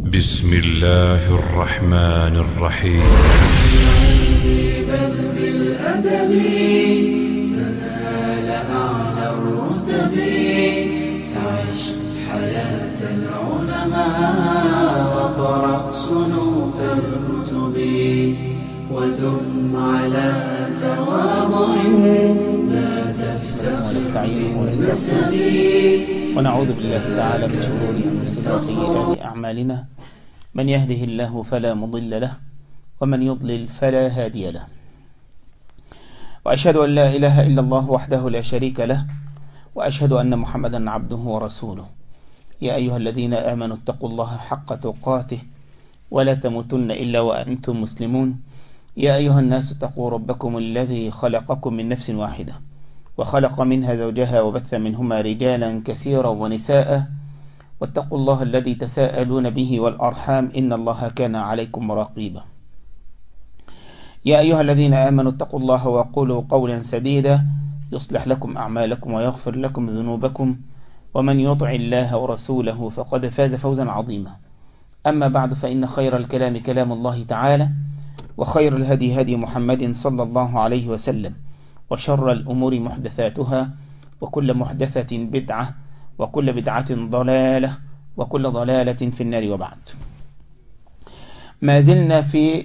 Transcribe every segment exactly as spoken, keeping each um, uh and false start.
بسم الله الرحمن الرحيم. بل بالأدب تنال أعلى الرتب، فعش حياة العلماء وقرأ صنوف الكتب، ودم على تواضع لا تفتخر ونستعينه ونستغفره ونعوذ بالله تعالى من شرور أنفسنا وسيئات أعمالنا، من يهده الله فلا مضل له ومن يضلل فلا هادي له، وأشهد أن لا إله إلا الله وحده لا شريك له، وأشهد أن محمدا عبده ورسوله. يا أيها الذين آمنوا اتقوا الله حق تقاته ولا تموتن إلا وأنتم مسلمون. يا أيها الناس اتقوا ربكم الذي خلقكم من نفس واحدة وخلق منها زوجها وبث منهما رجالا كثيرا ونساء، واتقوا الله الذي تساءلون به والأرحام إن الله كان عليكم رقيبا. يا أيها الذين آمنوا اتقوا الله وقولوا قولا سديدا يصلح لكم أعمالكم ويغفر لكم ذنوبكم، ومن يطع الله ورسوله فقد فاز فوزا عظيما. أما بعد، فإن خير الكلام كلام الله تعالى، وخير الهدي هدي محمد صلى الله عليه وسلم، وشر الأمور محدثاتها، وكل محدثة بدعة، وكل بدعة ضلالة، وكل ضلالة في النار. وبعد، ما زلنا في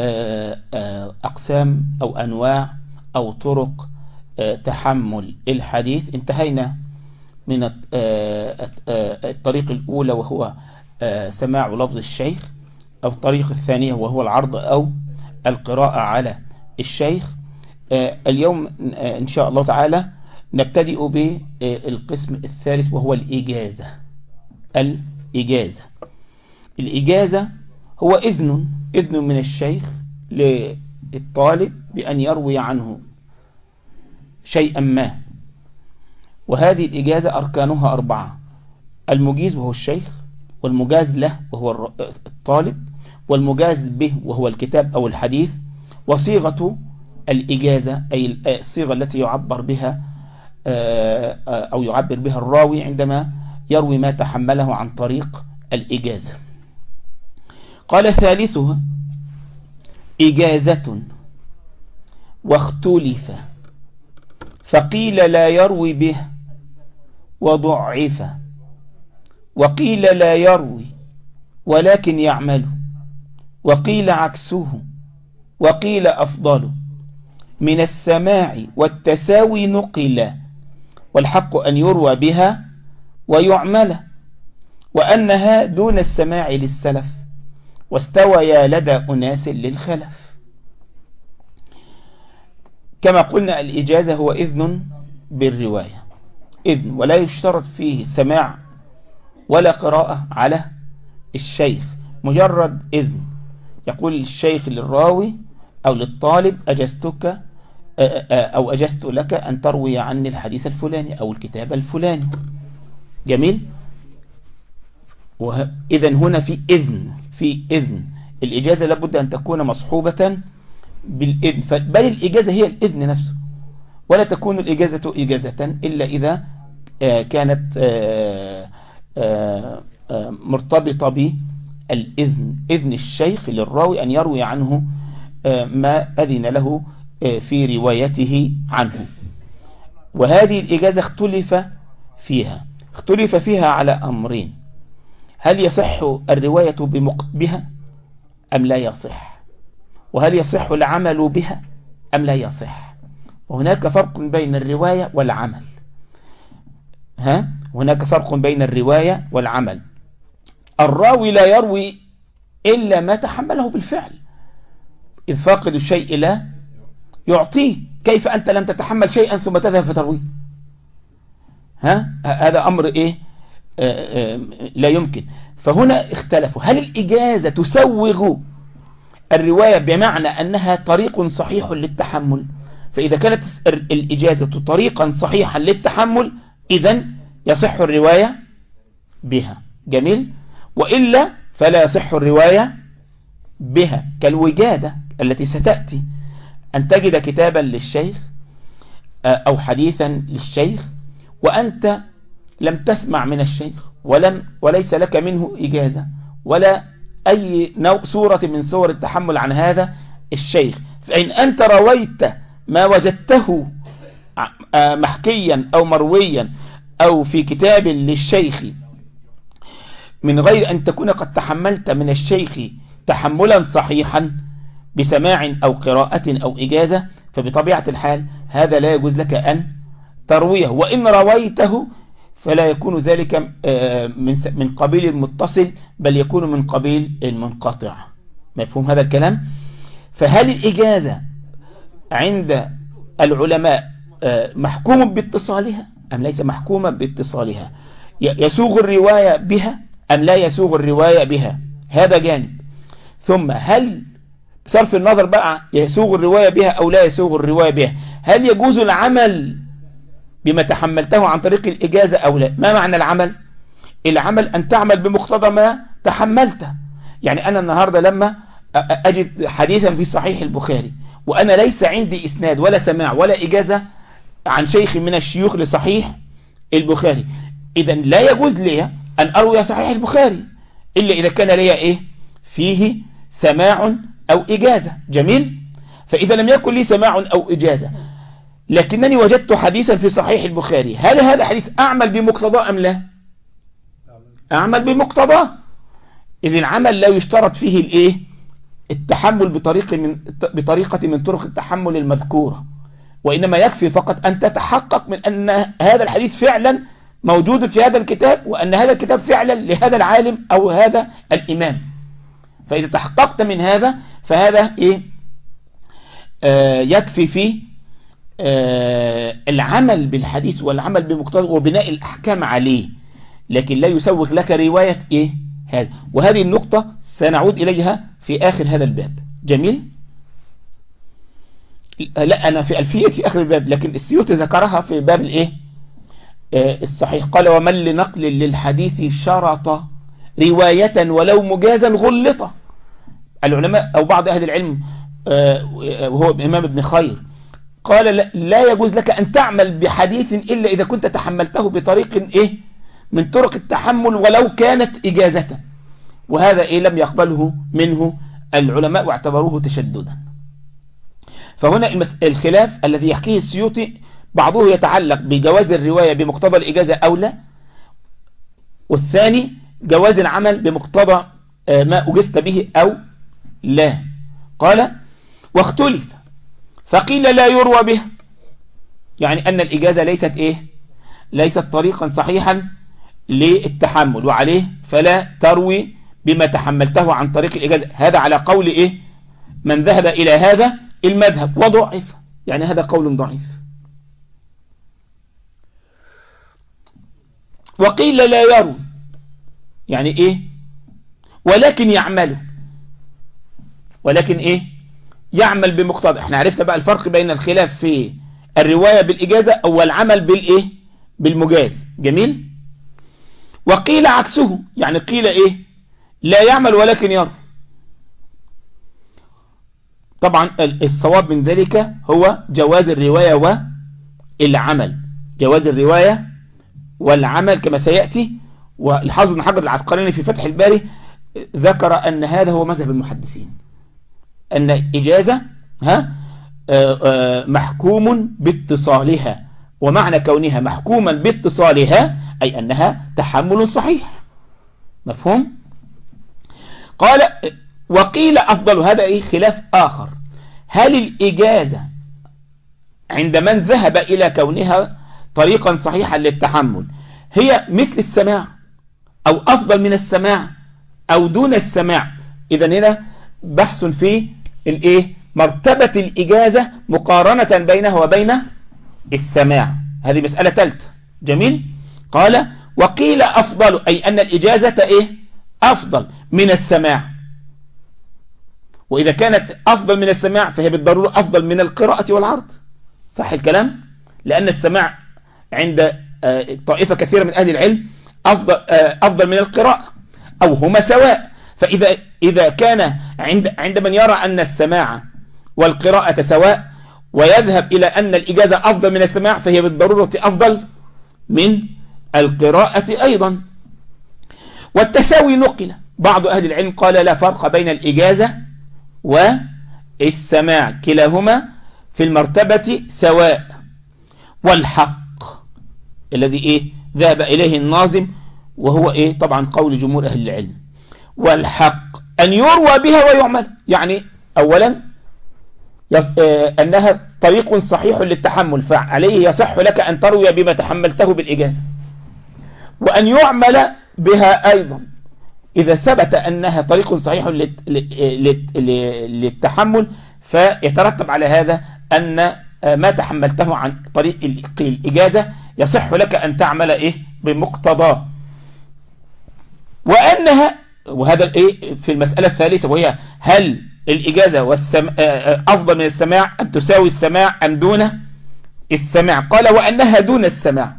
أقسام أو أنواع أو طرق تحمل الحديث. انتهينا من الطريق الأولى وهو سماع لفظ الشيخ، أو الطريق الثانية وهو العرض أو القراءة على الشيخ. اليوم إن شاء الله تعالى نبتدئ بالقسم الثالث وهو الإجازة. الإجازة الإجازة هو إذن إذن من الشيخ للطالب بأن يروي عنه شيئا ما، وهذه الإجازة أركانها أربعة: المجيز وهو الشيخ، والمجاز له وهو الطالب، والمجاز به وهو الكتاب أو الحديث، وصيغة الإجازة أي الصيغة التي يعبر بها أو يعبر بها الراوي عندما يروي ما تحمله عن طريق الإجازة. قال: ثالثها إجازة واختلف، فقيل لا يروي به وضعف، وقيل لا يروي ولكن يعمل، وقيل عكسه، وقيل أفضل. من السماع والتساوي نقل، والحق أن يروى بها ويعمل، وأنها دون السماع للسلف، واستويا لدى أناس للخلف. كما قلنا، الإجازة هو إذن بالرواية، إذن ولا يشترط فيه سماع ولا قراءة على الشيخ، مجرد إذن. يقول الشيخ للراوي أو للطالب: أجزتك أو أجزت لك أن تروي عني الحديث الفلاني أو الكتاب الفلاني. جميل. إذن هنا في إذن في إذن الإجازة لابد أن تكون مصحوبة بالإذن، بل الإجازة هي الإذن نفسه، ولا تكون الإجازة إجازة إلا إذا كانت مرتبطة بالإذن، إذن الشيخ للراوي أن يروي عنه ما أذن له في روايته عنه. وهذه الإجازة اختلف فيها اختلف فيها على أمرين: هل يصح الرواية بها أم لا يصح؟ وهل يصح العمل بها أم لا يصح؟ وهناك فرق بين الرواية والعمل. ها هناك فرق بين الرواية والعمل. الراوي لا يروي إلا ما تحمله بالفعل، إذ فاقد الشيء لا يعطيه. كيف أنت لم تتحمل شيئا ثم تذهب فترويه؟ ها هذا أمر إيه؟ آآ آآ لا يمكن. فهنا اختلفوا: هل الإجازة تسوغ الرواية بمعنى أنها طريق صحيح للتحمل؟ فإذا كانت الإجازة طريقا صحيحا للتحمل إذن يصح الرواية بها. جميل. وإلا فلا يصح الرواية بها، كالوجادة التي ستأتي، أن تجد كتابا للشيخ أو حديثا للشيخ وأنت لم تسمع من الشيخ ولم وليس لك منه إجازة ولا أي نوع صورة من صور التحمل عن هذا الشيخ. فإن أنت رويت ما وجدته محكيا أو مرويا أو في كتاب للشيخ من غير أن تكون قد تحملت من الشيخ تحملا صحيحا بسماع أو قراءة أو إجازة، فبطبيعة الحال هذا لا يجوز لك أن ترويه، وإن رويته فلا يكون ذلك من قبيل المتصل بل يكون من قبيل المنقطع. مفهوم هذا الكلام؟ فهل الإجازة عند العلماء محكوم باتصالها أم ليس محكوما باتصالها؟ يسوغ الرواية بها أم لا يسوغ الرواية بها؟ هذا جانب. ثم هل بصرف النظر بقى يسوغ الرواية بها أو لا يسوغ الرواية بها، هل يجوز العمل بما تحملته عن طريق الإجازة أو لا؟ ما معنى العمل؟ العمل أن تعمل بمقتضى ما تحملته. يعني أنا النهاردة لما أجد حديثا في صحيح البخاري وأنا ليس عندي إسناد ولا سماع ولا إجازة عن شيخ من الشيوخ لصحيح البخاري، إذا لا يجوز لي أن أروي صحيح البخاري إلا إذا كان لي إيه فيه سماع أو إجازة. جميل. فإذا لم يكن لي سماع أو إجازة لكنني وجدت حديثا في صحيح البخاري، هل هذا حديث أعمل بمقتضاه أم لا؟ أعمل بمقتضاه. إذن العمل لا يشترط فيه الإيه التحمل بطريقة من بطريقة من طرق التحمل المذكورة، وإنما يكفي فقط أن تتحقق من أن هذا الحديث فعلا موجود في هذا الكتاب وأن هذا الكتاب فعلا لهذا العالم أو هذا الإمام. فإذا تحققت من هذا فهذا إيه آه يكفي في آه العمل بالحديث والعمل بمقتضى وبناء الأحكام عليه، لكن لا يسوغ لك رواية إيه هذا. وهذه النقطة سنعود إليها في آخر هذا الباب. جميل. لا أنا في ألفية في آخر الباب، لكن السيوطي ذكرها في باب الإيه آه الصحيح. قال ومن لنقل للحديث شرط رواية ولو مجازا غلطة. العلماء أو بعض أهل العلم وهو إمام ابن خير قال لا يجوز لك أن تعمل بحديث إلا إذا كنت تحملته بطريق إيه من طرق التحمل ولو كانت إجازة، وهذا إيه لم يقبله منه العلماء واعتبروه تشددا. فهنا الخلاف الذي يحكيه السيوطي بعضه يتعلق بجواز الرواية بمقتضى الإجازة أو لا، والثاني جواز العمل بمقتضى ما أجزت به أو لا. قال واختلف فقيل لا يروى به، يعني أن الإجازة ليست إيه ليست طريقا صحيحا للتحمل وعليه فلا تروي بما تحملته عن طريق الإجازة. هذا على قول إيه من ذهب إلى هذا المذهب وضعف، يعني هذا قول ضعيف. وقيل لا يروي، يعني إيه ولكن يعمل، ولكن إيه يعمل بمقتضى. احنا عرفنا بقى الفرق بين الخلاف في الرواية بالإجازة أو العمل بالإيه بالمجاز. جميل. وقيل عكسه، يعني قيل إيه لا يعمل ولكن يروي. طبعا الصواب من ذلك هو جواز الرواية والعمل، جواز الرواية والعمل كما سيأتي. والحافظ بن حجر العسقلاني في فتح الباري ذكر أن هذا هو مذهب المحدثين، أن إجازة ها محكوم باتصالها، ومعنى كونها محكوما باتصالها أي أنها تحمل صحيح. مفهوم؟ قال وقيل أفضل، هذا إيه خلاف آخر، هل الإجازة عند من ذهب إلى كونها طريقا صحيحا للتحمل هي مثل السماع أو أفضل من السماع أو دون السماع؟ إذن هنا بحث في الإيه مرتبة الإجازة مقارنة بينها وبين السماع، هذه مسألة ثالثة. جميل. قال وقيل أفضل أي أن الإجازة إيه أفضل من السماع، وإذا كانت أفضل من السماع فهي بالضرورة أفضل من القراءة والعرض. صح الكلام؟ لأن السماع عند طائفة كثيرة من أهل العلم أفضل, أفضل من القراءة أو هما سواء. فإذا إذا كان عند عند من يرى أن السماع والقراءة سواء ويذهب إلى أن الإجازة أفضل من السماع فهي بالضرورة أفضل من القراءة أيضا. والتساوي نقل بعض أهل العلم قال لا فرق بين الإجازة والسماع، كلاهما في المرتبة سواء. والحق الذي إيه ذهب إليه الناظم وهو إيه طبعا قول جمهور أهل العلم، والحق أن يروى بها ويعمل. يعني أولا أنها طريق صحيح للتحمل، فعليه يصح لك أن تروي بما تحملته بالإجازة، وأن يعمل بها أيضا إذا ثبت أنها طريق صحيح للتحمل، فيترتب على هذا أن ما تحملته عن طريق الإجازة يصح لك أن تعمل إيه بمقتضاه. وأنها، وهذا الإيه في المسألة الثالثة، وهي هل الإجازة والسماع أفضل من السماع أم تساوي السماع أم دون السماع؟ قال وأنها دون السماع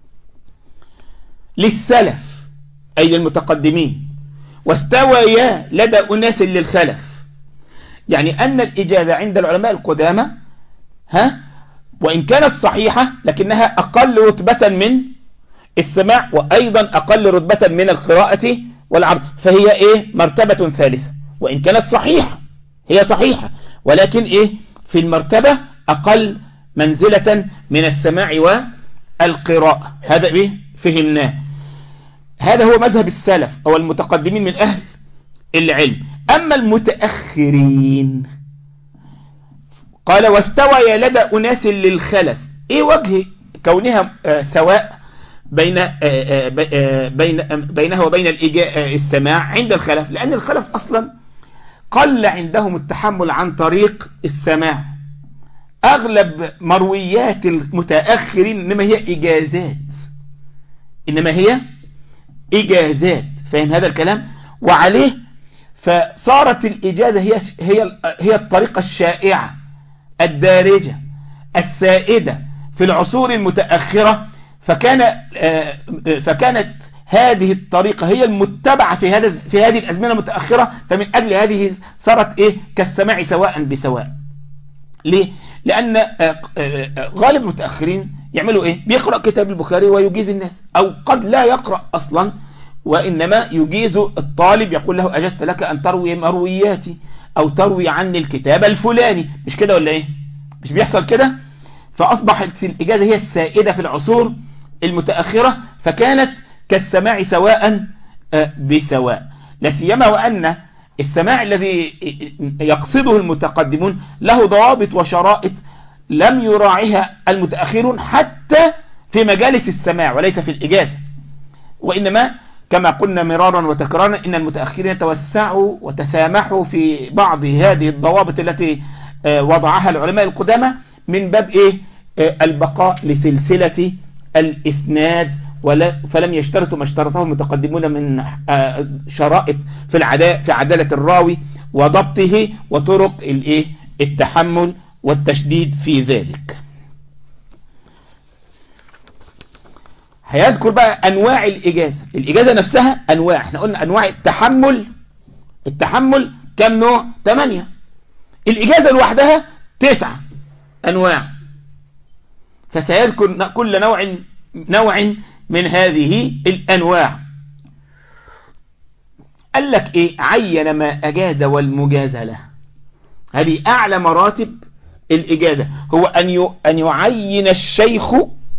للسلف أي للمتقدمين، واستويا لدى أناس للخلف. يعني أن الإجازة عند العلماء القدامى ها وإن كانت صحيحة لكنها أقل رتبة من السماع، وأيضا أقل رتبة من القراءة والعرض، فهي إيه مرتبة ثالثة. وإن كانت صحيحة هي صحيحة، ولكن إيه في المرتبة أقل منزلة من السماع والقراءة. هذا إيه فهمناه. هذا هو مذهب السلف أو المتقدمين من أهل العلم. أما المتأخرين قال واستوى لدى أناس للخلف. إيه وجه كونها آه سواء بين آه آه بين بينها وبين السماع عند الخلف؟ لأن الخلف أصلا قل عندهم التحمل عن طريق السماع. أغلب مرويات المتأخرين إنما هي إجازات، إنما هي إجازات. فهم هذا الكلام؟ وعليه فصارت الإجازة هي هي هي الطريقة الشائعة الدارجة السائدة في العصور المتأخرة، فكان فكانت هذه الطريقة هي المتبعة في هذا في هذه الأزمنة المتأخرة، فمن أجل هذه صارت إيه كالسماع سواء بسواء. ليه؟ لأن غالب المتأخرين يعملوا إيه؟ بيقرأ كتاب البخاري ويجيز الناس، أو قد لا يقرأ أصلا وإنما يجيز الطالب، يقول له أجزت لك أن تروي مروياتي أو تروي عني الكتاب الفلاني. مش كده ولا إيه؟ مش بيحصل كده؟ فأصبحت الإجازة هي السائدة في العصور المتأخرة، فكانت كالسماع سواء بسواء. لا سيما وأن السماع الذي يقصده المتقدمون له ضوابط وشرائط لم يراعيها المتأخرون حتى في مجالس السماع وليس في الإجازة. وإنما كما قلنا مرارا وتكرارا إن المتأخرين توسعوا وتسامحوا في بعض هذه الضوابط التي وضعها العلماء القدامى من باب إيه البقاء لسلسلة الإسناد، فلم يشترطوا ما اشترطه المتقدمون من شرائط في العداء في عدالة الراوي وضبطه وطرق الايه التحمل والتشديد في ذلك. هيذكر بقى انواع الاجازة. الاجازة نفسها انواع، احنا قلنا انواع التحمل. التحمل كم نوع؟ ثمانية. الاجازة لوحدها تسعة انواع، فسيذكر كل نوع نوع من هذه الأنواع. قال لك إيه؟ عين ما أجاز والمجاز له. هذه أعلى مراتب الإجازة، هو أن أن يعين الشيخ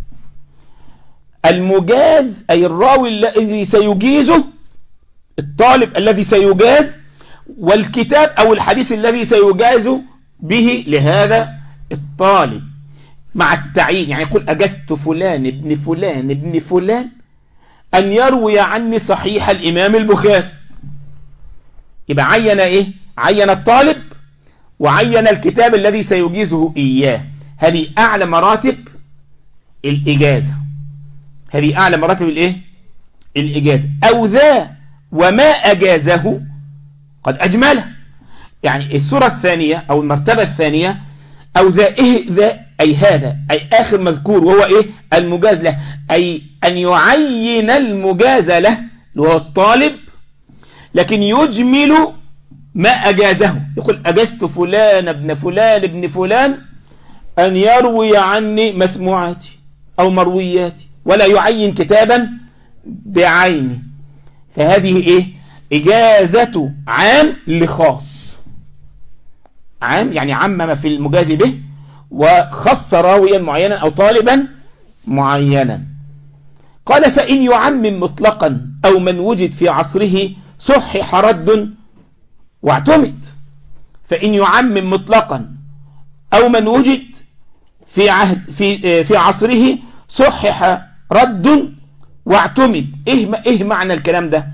المجاز أي الراوي الذي سيجيزه، الطالب الذي سيجاز، والكتاب أو الحديث الذي سيجاز به لهذا الطالب مع التعيين. يعني يقول أجزت فلان ابن فلان ابن فلان أن يروي عني صحيح الإمام البخاري. يبقى عين إيه؟ عين الطالب وعين الكتاب الذي سيجيزه إياه. هذه أعلى مراتب الإجازة. هذه أعلى مراتب الإيه؟ الإجازة. أو ذا وما أجازه قد أجمله. يعني الصورة الثانية أو المرتبة الثانية أو ذا إيه ذا أي هذا أي آخر مذكور وهو إيه المجاز له، أي أن يعين المجاز له اللي هو الطالب لكن يجمل ما أجازه. يقول أجزت فلان ابن فلان ابن فلان أن يروي عني مسموعاتي أو مروياتي، ولا يعين كتابا بعيني. فهذه إيه إجازة عام لخاص. عام يعني عمم في المجاز به وخص راويا معينا أو طالبا معينا. قال فإن يعمم مطلقا أو من وجد في عصره صحح رد واعتمد. فإن يعمم مطلقا أو من وجد في عهد في في عصره صحح رد واعتمد. إيه إيه معنى الكلام ده؟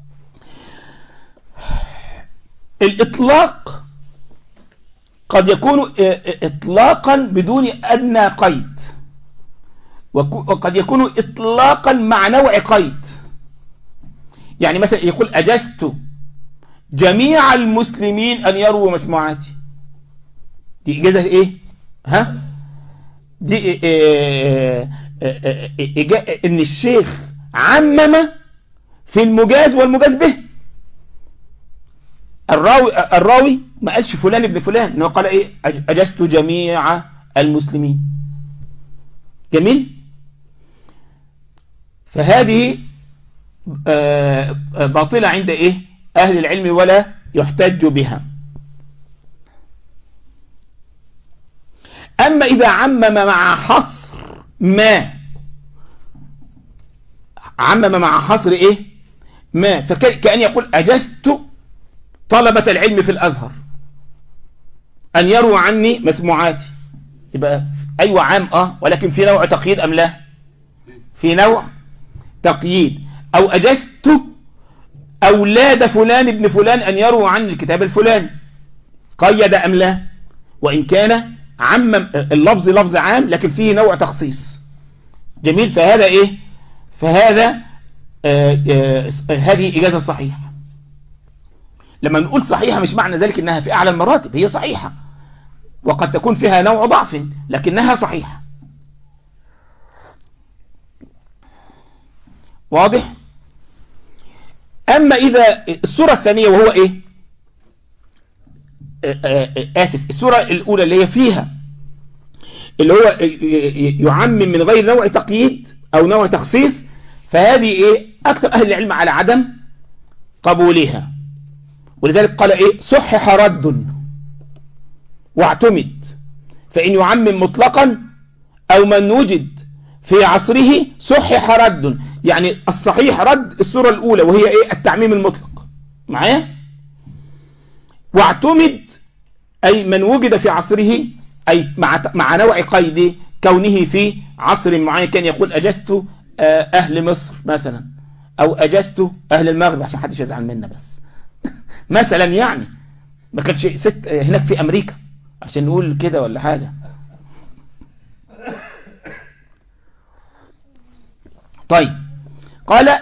الإطلاق قد يكون إطلاقا بدون أدنى قيد، وقد يكون إطلاقا مع نوع قيد. يعني مثلا يقول أجزت جميع المسلمين أن يروا مسموعاتي. دي إجازة إيه؟ ها؟ دي إيه إيه إيه إيه إن الشيخ عمم في المجاز والمجاز به. الراوي الراوي ما قالش فلان ابن فلان، انه قال ايه؟ أجزت جميع المسلمين. جميل. فهذه باطلة عند ايه؟ اهل العلم ولا يحتج بها. اما اذا عمم مع حصر ما، عمم مع حصر ايه؟ ما، فكأن يقول أجزت طلبة العلم في الازهر ان يروا عني مسموعاتي. يبقى ايوه عام اه ولكن في نوع تقييد ام لا؟ في نوع تقييد. او اجزت اولاد فلان ابن فلان ان يروا عني الكتاب الفلاني، قيد ام لا؟ وان كان عم اللفظ لفظ عام لكن فيه نوع تخصيص. جميل. فهذا ايه؟ فهذا آه آه هذه اجازة صحيحة. لما نقول صحيحة مش معنى ذلك انها في اعلى المراتب، هي صحيحة وقد تكون فيها نوع ضعف لكنها صحيحة. واضح؟ اما اذا الصورة الثانية وهو ايه؟ اسف، الصورة الاولى اللي هي فيها اللي هو يعمم من غير نوع تقييد او نوع تخصيص، فهذه ايه؟ اكثر اهل العلم على عدم قبولها. ولذلك قال ايه؟ صحح رد واعتمد. فإن يعمم مطلقا أو من وجد في عصره صحح رد. يعني الصحيح رد الصورة الأولى وهي ايه؟ التعميم المطلق. معايا؟ واعتمد أي من وجد في عصره، أي مع مع نوع قيد كونه في عصر معين. كان يقول أجزت أهل مصر مثلا، أو أجزت أهل المغرب، عشان حدش يزعل منا بس مثلا. يعني ما كانش ست هناك في امريكا عشان نقول كده ولا حاجة. طيب قال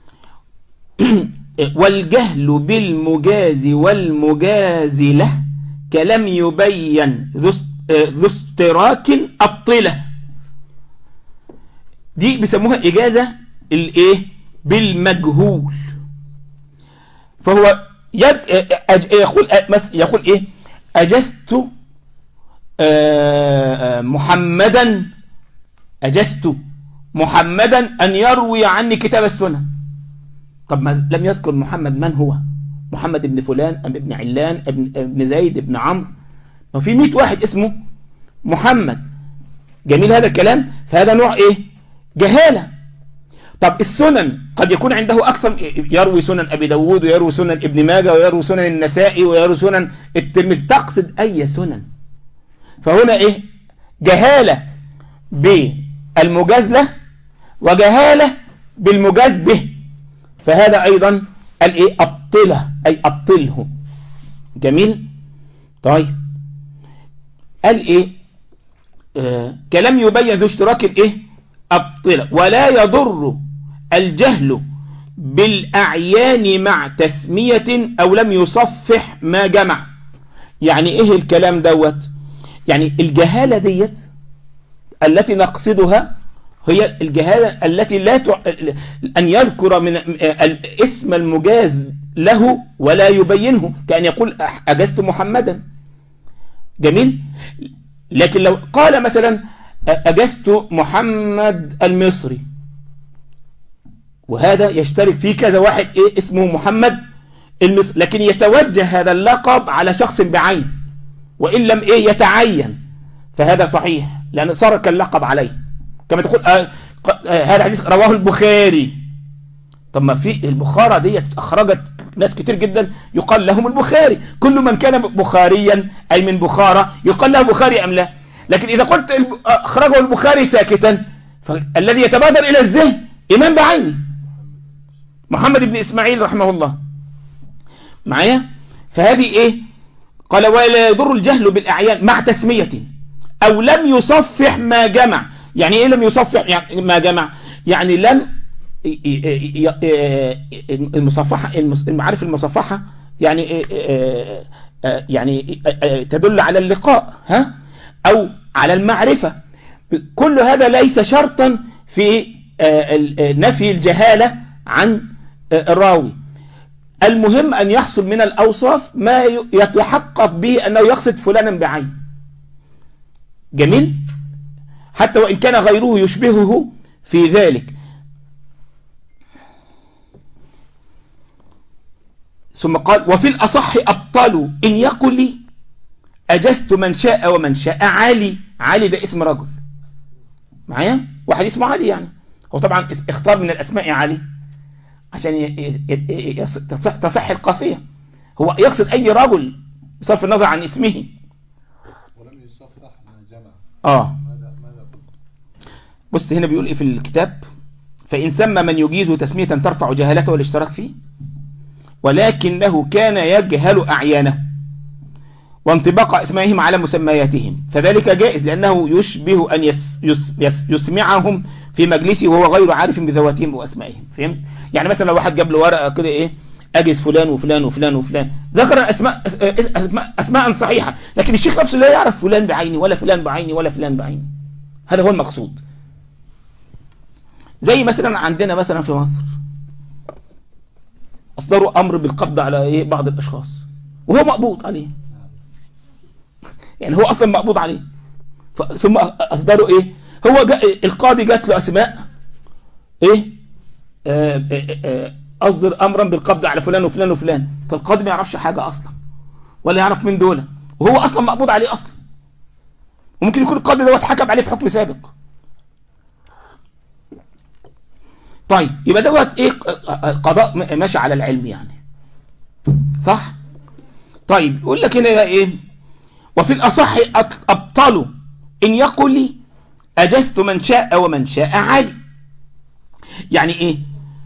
والجهل بالمجاز والمجاز له كلم يبين ذو اشتراك أبطله. دي بيسموها إجازة الايه؟ بالمجهول. فهو يد يقول يقول ايه؟ أجزت محمدا أجزت محمدا أن يروي عني كتاب السنة. طب ما لم يذكر محمد من هو؟ محمد ابن فلان أم ابن علان ابن زيد ابن عمرو؟ ما في مئة واحد اسمه محمد. جميل هذا الكلام. فهذا نوع ايه؟ جهالة. طب السنن قد يكون عنده أكثر، يروي سنن أبي داود ويروي سنن ابن ماجه ويروي سنن النسائي ويروي سنن الترمذي. تقصد أي سنن؟ فهنا إيه؟ جهالة بالمجاز له وجهالة بالمجاز به. فهذا أيضا الإيه؟ أبطله، أي أبطله. جميل. طيب قال إيه؟ آه كلام يبين ذو اشتراك الإيه؟ أبطله. ولا يضر الجهل بالأعيان مع تسمية أو لم يصفح ما جمع. يعني إيه الكلام دوت؟ يعني الجهالة ديت التي نقصدها هي الجهالة التي لا ت... أن يذكر من اسم المجاز له ولا يبينه، كأن يقول أجزت محمدا. جميل. لكن لو قال مثلا أجزت محمد المصري، وهذا يشترك فيه كذا واحد إيه اسمه محمد، المص... لكن يتوجه هذا اللقب على شخص بعين، وإن لم إيه يتعين فهذا صحيح، لأن صار كاللقب عليه، كما تقول آه آه هذا حديث رواه البخاري. طب ما في البخارى دي أخرجت ناس كتير جدا يقال لهم البخاري، كل من كان بخاريا أي من بخارى يقال له بخاري أم لا. لكن إذا قلت أخرجه البخاري ساكتا، فالذي يتبادر إلى الذهن إمام بعيني محمد بن إسماعيل رحمه الله معايا. فهذه إيه؟ قال ولا يضر الجهل بالأعيان مع تسمية أو لم يصفح ما جمع. يعني إيه لم يصفح يعني ما جمع؟ يعني لم المصفحة، المعارف المصفحة يعني يعني تدل على اللقاء ها أو على المعرفة. كل هذا ليس شرطا في نفي الجهالة عن الراوي. المهم أن يحصل من الأوصاف ما يتحقق به أنه يقصد فلانا بعين. جميل، حتى وإن كان غيره يشبهه في ذلك. ثم قال وفي الأصح أبطلوا إن يقل أجزت من شاء ومن شاء. علي، علي ده اسم رجل معايا، واحد اسمه علي، يعني هو طبعا اختار من الأسماء علي عشان تصح, تصح القافية. هو يقصد أي رجل بصرف النظر عن اسمه. ولم يصفح من جمع. آه بص هنا بيقول إيه في الكتاب: فإن سمى من يجيز تسمية ترفع جهالته والاشتراك فيه، ولكنه كان يجهل أعيانه وانطباق اسمائهم على مسمياتهم، فذلك جائز لأنه يشبه أن يس يس يس يسمعهم في مجلسه وهو غير عارف بذواتهم وأسمائهم. فهمت؟ يعني مثلا لو واحد جاب له ورقة كده إيه أجز فلان وفلان وفلان وفلان، ذكر أسماء أسماء, أسماء صحيحة، لكن الشيخ نفسه لا يعرف فلان بعيني ولا فلان بعيني ولا فلان بعيني. هذا هو المقصود. زي مثلا عندنا مثلا في مصر أصدروا أمر بالقبض على إيه بعض الأشخاص وهو مقبوض عليه، يعني هو أصلا مقبوض عليه، ثم أصدروا إيه هو جاء القاضي جات له أسماء إيه آه آه آه أصدر أمرا بالقبض على فلان وفلان وفلان، فالقاضي ما يعرفش حاجة أصلا ولا يعرف من دولة، وهو أصلا مقبوض عليه أصلا. وممكن يكون القاضي ده اتحكم عليه في حكم سابق. طيب يبقى دوت ايه قضاء ماشي على العلم يعني، صح؟ طيب يقول لك هنا ايه وفي الأصح أبطلوا إن يقل أجزت من شاء ومن شاء علي. يعني ايه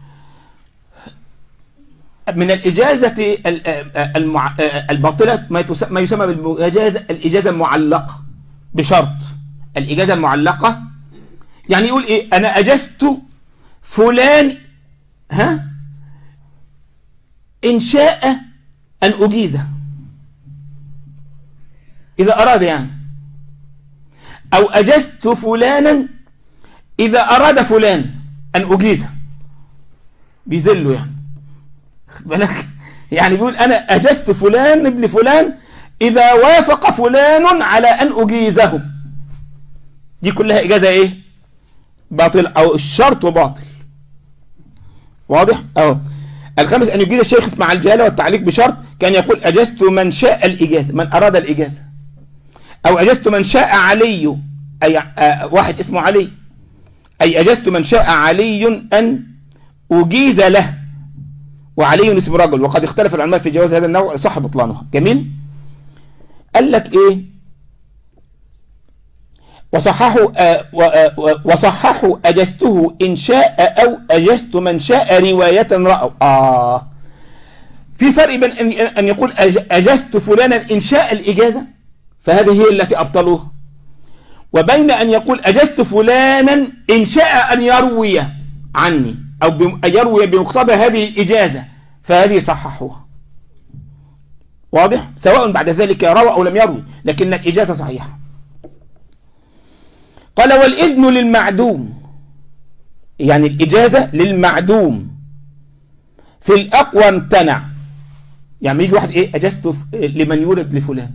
من الإجازة الباطلة ما يسمى بالإجازة الإجازة المعلقة بشرط. الإجازة المعلقة يعني يقول ايه أنا أجزت فلان ها إن شاء أن أجيزه إذا أراد، يعني أو أجزت فلانا إذا أراد فلان أن أجيزه، بيذله يعني بالك، يعني بيقول أنا أجزت فلان ابن فلان إذا وافق فلان على أن أجيزه. دي كلها إجازة إيه باطل أو الشرط باطل. واضح؟ أهو الخامس أن يجيز الشيخ مع الجهالة والتعليق بشرط، كان يقول أجزت من شاء الإجازة، من أراد الإجازة، أو أجزت من شاء علي، أي واحد اسمه علي، أي أجزت من شاء علي أن أجيز له، وعلي اسم رجل، وقد اختلف العلماء في جواز هذا النوع صح بطلانه. جميل. قال لك إيه وصححوا آه وصححوا أجزته إن شاء أو أجزت من شاء رواية رأوا. آه في فرق بين أن, أن يقول أجزت فلانا إن شاء الإجازة، فهذه هي التي أبطلوها، وبين أن يقول أجزت فلانا إن شاء أن يروي عني أو يروي بمقتضى هذه الإجازة، فهذه صححوها. واضح؟ سواء بعد ذلك روى أو لم يروي، لكن الإجازة صحيحة. قال والإذن للمعدوم، يعني الإجازة للمعدوم في الأقوى امتنع. يعني يجي واحد إيه أجازته لمن يولد لفلان،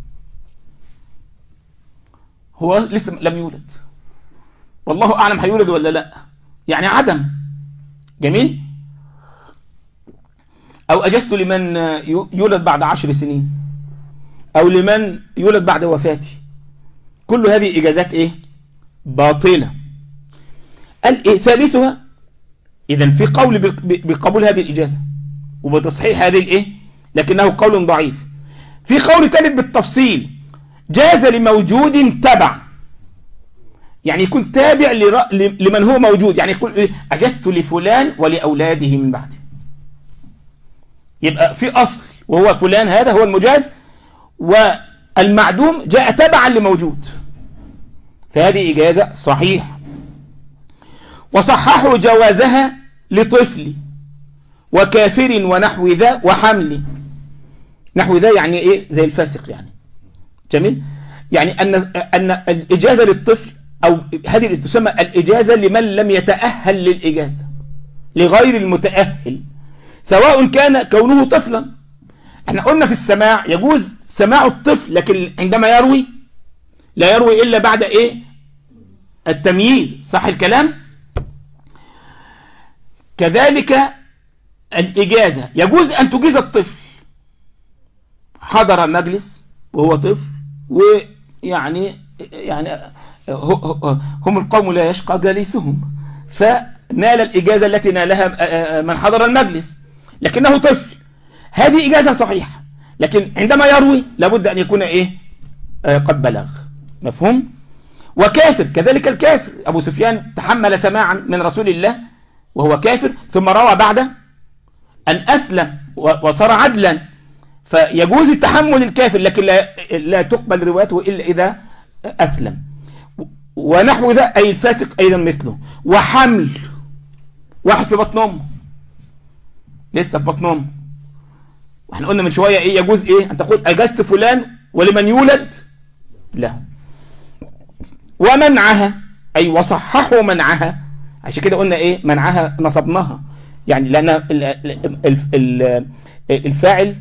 هو لسه لم يولد، والله أعلم هيولد ولا لا، يعني عدم. جميل. أو أجزت لمن يولد بعد عشر سنين، أو لمن يولد بعد وفاتي. كل هذه إجازات إيه؟ باطلة. قال إيه ثالثها؟ إذن في قول بقبول هذه الإجازة وبتصحيح هذه الإيه، لكنه قول ضعيف. في قول ثالث بالتفصيل، جاز لموجود تبع، يعني يكون تابع لمن هو موجود، يعني يقول أجزت لفلان ولأولاده من بعده، يبقى في أصل وهو فلان، هذا هو المجاز، والمعدوم جاء تبعا لموجود، فهذه إجازة صحيحة. وصححوا جوازها لطفل وكافر ونحو ذا وحمل. نحو ذا يعني إيه؟ زي الفاسق يعني. جميل. يعني أن أن الإجازة للطفل، أو هذه تسمى الإجازة لمن لم يتأهل للإجازة، لغير المتأهل، سواء كان كونه طفلا. احنا قلنا في السماع يجوز سماع الطفل، لكن عندما يروي لا يروي إلا بعد إيه؟ التمييز. صح الكلام؟ كذلك الإجازة يجوز أن تجيز الطفل، حضر المجلس وهو طفل، ويعني يعني هم القوم لا يشقى جالسهم، فنال الإجازة التي نالها من حضر المجلس، لكنه طفل. هذه إجازة صحيحة، لكن عندما يروي لابد أن يكون إيه؟ قد بلغ. مفهوم؟ وكافر كذلك. الكافر أبو سفيان تحمل سماعا من رسول الله وهو كافر، ثم روى بعد أن أسلم وصار عدلا، فيجوز التحمل الكافر، لكن لا, لا تقبل روايته إلا إذا أسلم. ونحو ذا أي الفاسق أيضا مثله. وحمل واحد في بطن أمه، لسه في بطن أمه، واحنا قلنا من شوية إيه يجوز إيه؟ أن تقول أجزت فلان ولمن يولد له. ومنعها أي وصححوا منعها، عشان كده قلنا إيه منعها نصبناها، يعني لأن الفاعل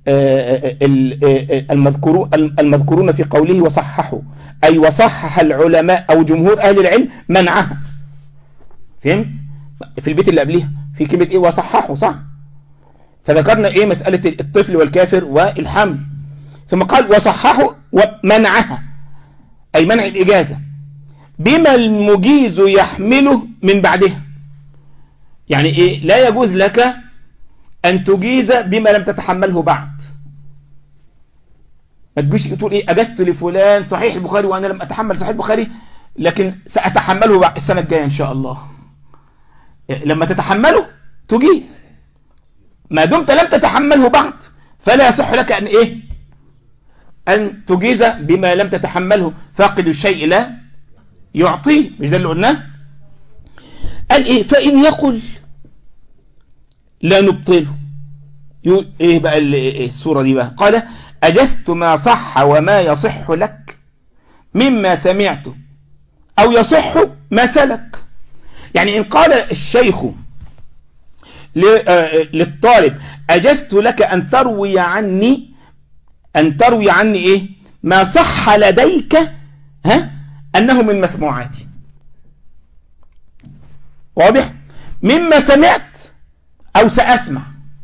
المذكورون في قوله وصححوا، أي وصحح العلماء أو جمهور أهل العلم منعها. فهمت؟ في البيت اللي قبلها في كلمة إيه؟ وصححوا. صح؟ فذكرنا إيه مسألة الطفل والكافر والحمل، ثم قال وصححوا ومنعها أي منع الإجازة بما المجيز يحمله من بعدها. يعني إيه؟ لا يجوز لك أن تجيز بما لم تتحمله بعد. ما تجيش تقول إيه أجزت لفلان صحيح البخاري وأنا لم أتحمل صحيح البخاري، لكن سأتحمله بعد السنة الجاية إن شاء الله. لما تتحمله تجيز، ما دمت لم تتحمله بعد فلا يصح لك أن إيه أن تجيز بما لم تتحمله. فاقد الشيء لا يعطيه، مش ده اللي قلناه؟ قال إيه فإن يقل لا نبطله. يقول إيه بقى الصورة دي بقى؟ قال أجزت ما صح وما يصح لك مما سمعته أو يصح ما سلك. يعني إن قال الشيخ للطالب أجزت لك أن تروي عني أن تروي عني إيه ما صح لديك ها أنه من مسموعاتي، واضح؟ مما سمعت أو سأسمع،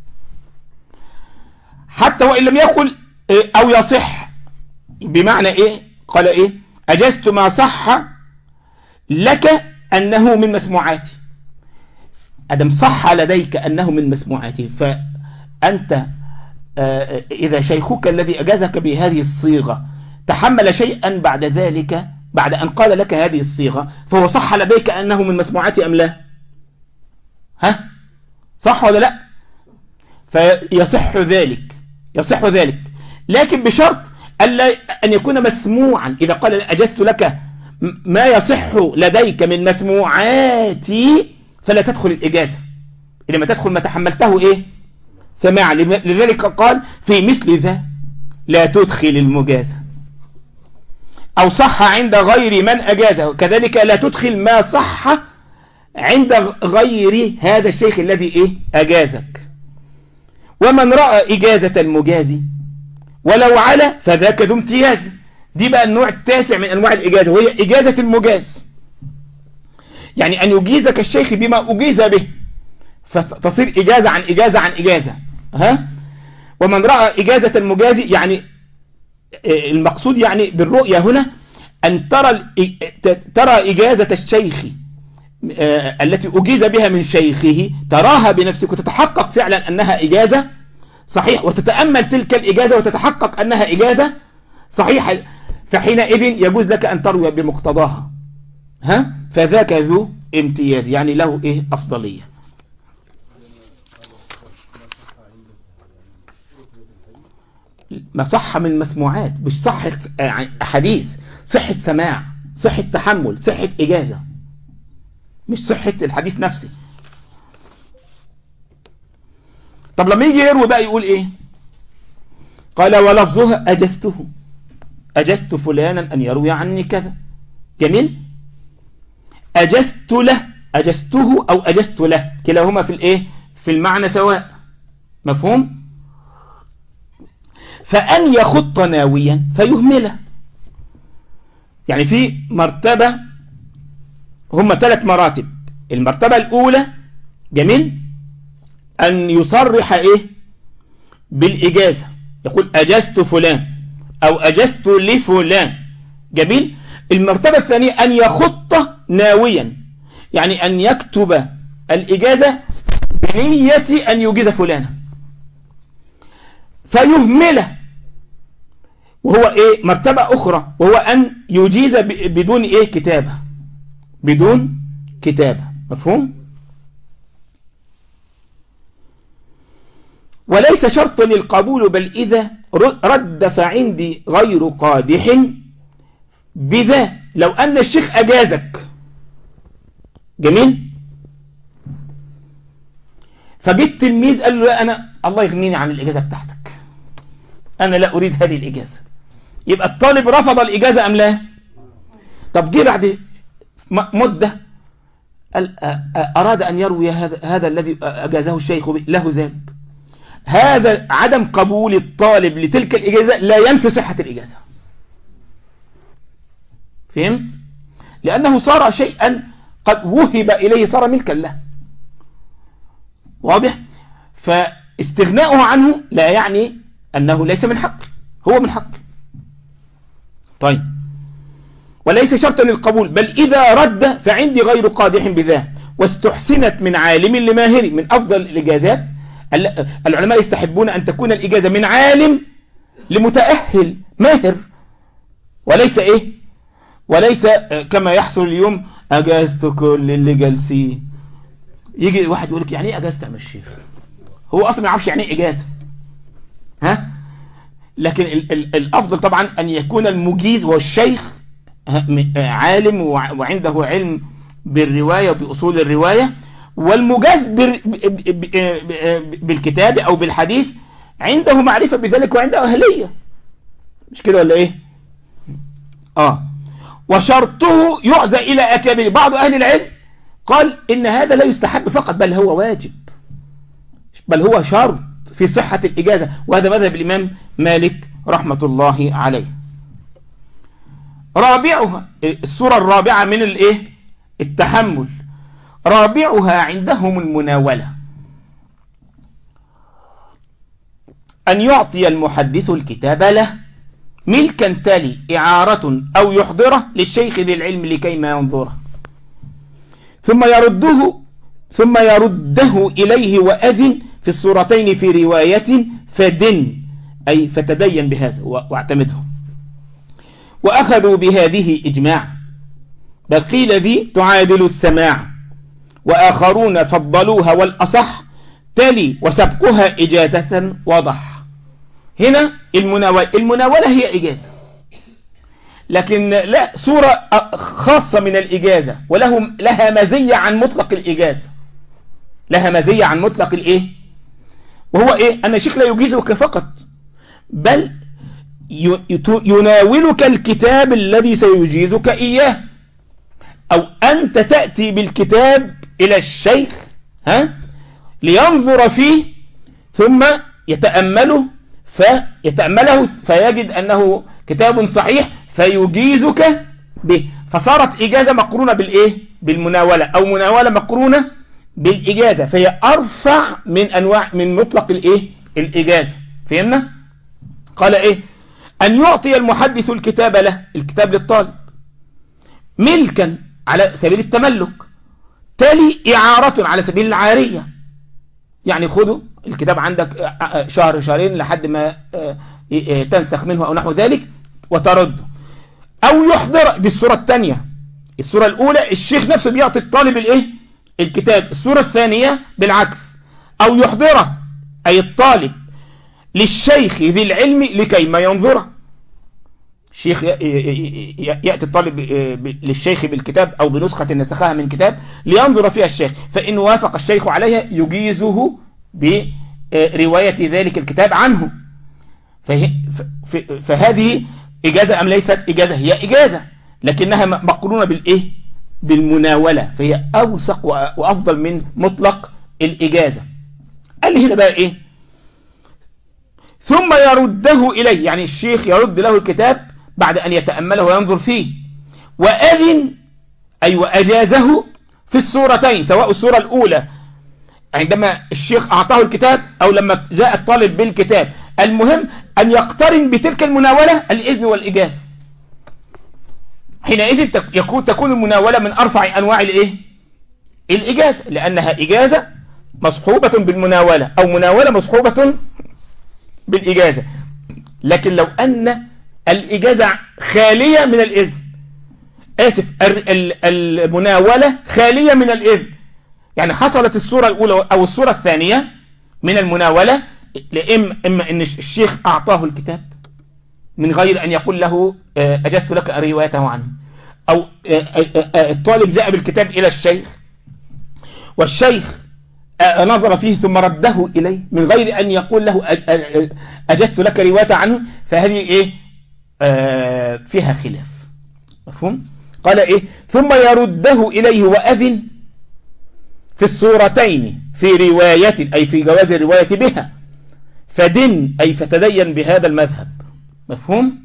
حتى وإن لم يقل إيه أو يصح، بمعنى إيه؟ قال إيه أجزت ما صح لك أنه من مسموعاتي. أدم صح لديك أنه من مسموعاتي، فأنت إذا شيخك الذي أجازك بهذه الصيغة تحمل شيئا بعد ذلك، بعد أن قال لك هذه الصيغة، فهو صح لديك أنه من مسموعاتي أم لا؟ ها؟ صح ولا لا؟ فيصح ذلك، يصح ذلك، لكن بشرط أن يكون مسموعا. إذا قال أجزت لك ما يصح لديك من مسموعاتي فلا تدخل الإجازة، إنما تدخل ما تحملته إيه سماعا. لذلك قال في مثل ذا لا تدخل المجازة، أو صح عند غير من أجازه، كذلك لا تدخل ما صح عند غير هذا الشيخ الذي إيه أجازك. ومن رأى إجازة المجازي ولو على فذاك ذو امتياز. دي بقى النوع التاسع من أنواع الإجازة، وهي إجازة المجاز، يعني أن يجيزك الشيخ بما أجيز به، فتصير إجازة عن إجازة عن إجازة. ها. ومن رأى إجازة المجازي، يعني المقصود يعني بالرؤية هنا أن ترى ترى إجازة الشيخ التي أجيز بها من شيخه، تراها بنفسك وتتحقق فعلا أنها إجازة صحيح، وتتأمل تلك الإجازة وتتحقق أنها إجازة صحيحة، فحينئذ يجوز لك أن تروي بمقتضاها، ها. فذاك ذو امتياز، يعني له إيه أفضلية. ما صح من المسموعات، مش صحة حديث، صحة سماع، صحة تحمل، صحة إجازة، مش صحة الحديث نفسه. طب لما يجي يروي بقى يقول ايه؟ قال ولفظها أجزته، أجزت فلانا أن يروي عني كذا. جميل. أجزت له، أجزته أو أجزت له، كلاهما في الايه؟ في المعنى سواء. مفهوم؟ فأن يخط ناويا فيهمله، يعني في مرتبة، هم ثلاث مراتب. المرتبة الأولى جميل أن يصرح إيه؟ بالإجازة، يقول أجزت فلان أو أجزت لفلان. جميل. المرتبة الثانية أن يخط ناويا، يعني أن يكتب الإجازة بنية أن يجيز فلانا فيهمله، وهو إيه؟ مرتبة أخرى، وهو أن يجيز بدون إيه؟ كتابة، بدون كتابة. مفهوم؟ وليس شرط للقبول، بل إذا رد فعندي غير قادح بذا. لو أن الشيخ أجازك، جميل، فجيت التلميذ قال له أنا الله يغنيني عن الإجازة بتاعتك، أنا لا أريد هذه الإجازة، يبقى الطالب رفض الإجازة أم لا؟ طب جه بعد مدة أراد أن يروي هذا, هذا الذي أجازه الشيخ له ذلك، هذا عدم قبول الطالب لتلك الإجازة لا ينفي صحة الإجازة. فهمت؟ لأنه صار شيئا قد وهب إليه، صار ملكا له. واضح؟ فاستغناؤه عنه لا يعني أنه ليس من حق، هو من حق. طيب، وليس شرطا للقبول، بل إذا رد فعندي غير قادح بذا، واستحسنت من عالم لماهر. من أفضل الإجازات، العلماء يستحبون أن تكون الإجازة من عالم لمتأهل ماهر، وليس إيه؟ وليس كما يحصل اليوم أجازت كل اللي جالسين. يجي واحد يقول لك يعني إيه أجازت يا عم الشيخ؟ هو أصلا ما يعرفش يعني إيه إجازة، ها؟ لكن ال ال الأفضل طبعا أن يكون المجيز والشيخ عالم وعنده علم بالرواية وبأصول الرواية، والمجاز بالكتاب أو بالحديث عنده معرفة بذلك وعنده أهلية. مش كده ولا إيه؟ آه وشرطه يعزى إلى أكابر. بعض أهل العلم قال إن هذا لا يستحب فقط، بل هو واجب، بل هو شرط في صحة الإجازة، وهذا مذهب الإمام مالك رحمة الله عليه. رابعها، الصورة الرابعة من الإيه؟ التحمل. رابعها عندهم المناولة، أن يعطي المحدث الكتاب له ملكا تالي إعارة أو يحضره للشيخ ذي العلم لكي ما ينظره، ثم يرده ثم يرده إليه وأذن في الصورتين في رواية فدن، أي فتدين بهذا واعتمده. وأخذوا بهذه إجماع، بل قيل ذي تعادل السماع، وآخرون فضلوها والأصح تلي وسبقها إجازة وضح. هنا المناولة، المناولة هي إجازة، لكن لا صورة خاصة من الإجازة، ولهم لها مزية عن مطلق الإجازة، لها مزية عن مطلق الإيه؟ وهو إيه؟ أن الشيخ لا يجيزك فقط، بل يناولك الكتاب الذي سيجيزك إياه، أو أنت تأتي بالكتاب إلى الشيخ ها لينظر فيه ثم يتأمله فيتأمله فيجد أنه كتاب صحيح فيجيزك به. فصارت إجازة مقرونة بالإيه؟ بالمناولة، أو مناولة مقرونة بالإجازة، فهي أرفع من أنواع من مطلق الإيه؟ الإجازة. فهمنا؟ قال إيه؟ أن يعطي المحدث الكتاب له، الكتاب للطالب ملكا على سبيل التملك، تالي إعارة على سبيل العارية، يعني خذوا الكتاب عندك شهر شهرين لحد ما تنسخ منه أو نحو ذلك وترده، أو يحضر. دي الصورة الثانية. الصورة الأولى الشيخ نفسه بيعطي الطالب الإيه؟ الكتاب. الصورة الثانية بالعكس، أو يحضره أي الطالب للشيخ ذي العلم لكي ما ينظره. الشيخ يأتي الطالب للشيخ بالكتاب أو بنسخة نسخها من كتاب لينظر فيها الشيخ، فإن وافق الشيخ عليها يجيزه برواية ذلك الكتاب عنه. فهذه إجازة أم ليست إجازة؟ هي إجازة، لكنها مقرونة بالإيه؟ بالمناولة، فهي أوثق وأفضل من مطلق الإجازة. قال لي هنا بقى إيه؟ ثم يرده إليه، يعني الشيخ يرد له الكتاب بعد أن يتأمله وينظر فيه، وأذن أي وأجازه في الصورتين، سواء الصورة الأولى عندما الشيخ أعطاه الكتاب أو لما جاء الطالب بالكتاب. المهم أن يقترن بتلك المناولة الإذن والإجازة. حينئذ يكون تكون المناولة من أرفع أنواع الإيه؟ الإجازة، لأنها إجازة مصحوبة بالمناولة أو مناولة مصحوبة بالإجازة. لكن لو أن الإجازة خالية من الإذن، آسف، المناولة خالية من الإذن، يعني حصلت الصورة الأولى أو الصورة الثانية من المناولة، إما أن الشيخ أعطاه الكتاب من غير أن يقول له أجزت لك روايته عنه، أو الطالب جاء بالكتاب إلى الشيخ والشيخ نظر فيه ثم رده إليه من غير أن يقول له أجزت لك روايته عنه، فهذه إيه؟ آه فيها خلاف. مفهوم؟ قال إيه؟ ثم يرده إليه وأذن في الصورتين في رواية، أي في جواز الرواية بها، فدن أي فتدين بهذا المذهب. مفهوم؟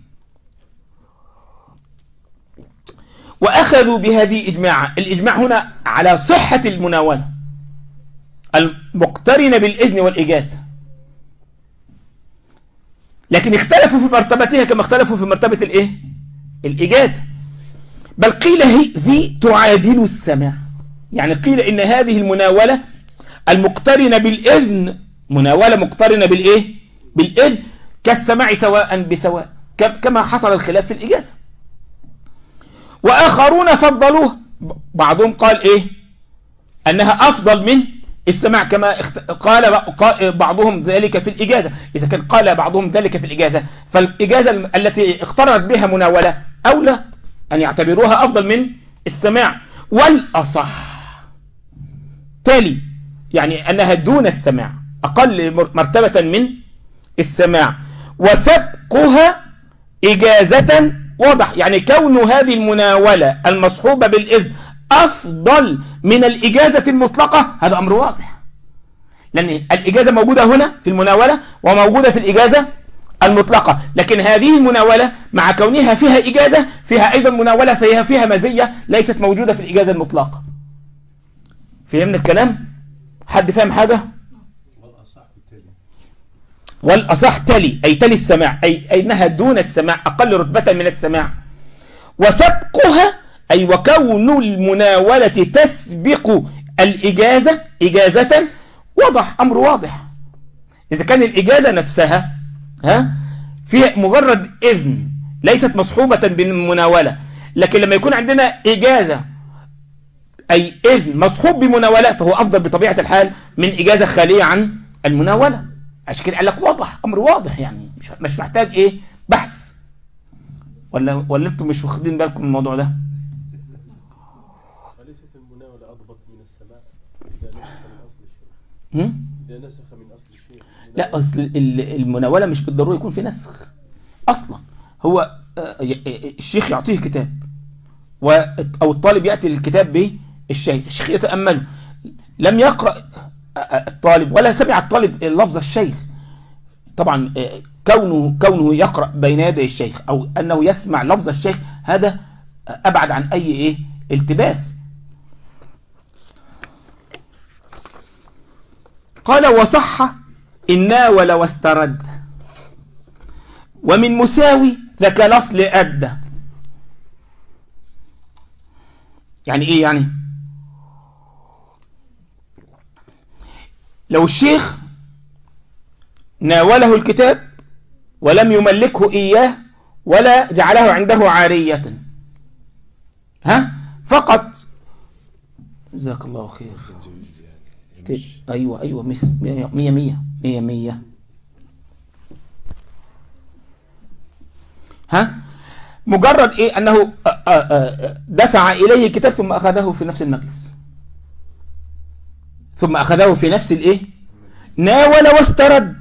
وأخذوا بهذه إجماعا. الإجماع هنا على صحة المناولة المقترنة بالإذن والإجازة، لكن اختلفوا في مرتبتها كما اختلفوا في مرتبة الإيه؟ الإجازة. بل قيل هي ذي تعادل السماع، يعني قيل إن هذه المناولة المقترنة بالإذن مناولة مقترنة بالإيه؟ بالإذن كالسماع سواء بسواء، كما حصل الخلاف في الإجازة. وآخرون فضلوه، بعضهم قال إيه؟ أنها أفضل من السماع كما قال بعضهم ذلك في الإجازة. إذا كان قال بعضهم ذلك في الإجازة، فالإجازة التي اقترنت بها مناولة أولى أن يعتبروها أفضل من السماع. والأصح تالي يعني أنها دون السماع، أقل مرتبة من السماع، وسبقها إجازة واضح، يعني كون هذه المناولة المصحوبة بالإذن أفضل من الإجازة المطلقة هذا أمر واضح، لأن الإجازة موجودة هنا في المناولة وموجودة في الإجازة المطلقة، لكن هذه المناولة مع كونها فيها إجازة فيها أيضا مناولة، فيها فيها مزية ليست موجودة في الإجازة المطلقة. فهمنا الكلام؟ حد فهم حاجة؟ والأصح تلي أي تلي السماع، أي أنها دون السماع، أقل رتبة من السماع. وسبقها أي وكون المناولة تسبق الإجازة إجازة واضح، أمر واضح. إذا كان الإجازة نفسها ها فيها مجرد إذن ليست مصحوبة بالمناولة، لكن لما يكون عندنا إجازة أي إذن مصحوب بمناولة فهو أفضل بطبيعة الحال من إجازة خالية عن المناولة. عشان كده قال لك واضح، أمر واضح، يعني مش مش محتاج إيه بحث. ولا ولا أنتم مش واخدين بالكم من الموضوع ده؟ وليست المناولة أضبط من السماع إذا نسخ من أصل الشيء. إذا نسخ من أصل الشيء. لا، أصل المناولة مش بالضرورة يكون في نسخ أصلا. هو الشيخ يعطيه كتاب أو الطالب يأتي الكتاب بالشيخ، الشيخ يتأمله، لم يقرأ الطالب ولا سمع الطالب لفظ الشيخ. طبعا كونه كونه يقرأ بين يدي الشيخ أو أنه يسمع لفظ الشيخ هذا أبعد عن أي إيه التباس. قال وصح إن ناول واسترد، ومن مساوي ذاك الأصل أدى. يعني إيه يعني؟ لو الشيخ ناوله الكتاب ولم يملكه إياه ولا جعله عنده عارية، ها فقط، جزاك الله خير، أيوة أيوة مية مية مية مية، ها مجرد إيه أنه دفع إليه الكتاب ثم أخذه في نفس المجلس، ثم أخذه في نفس الإيه، ناول واسترد،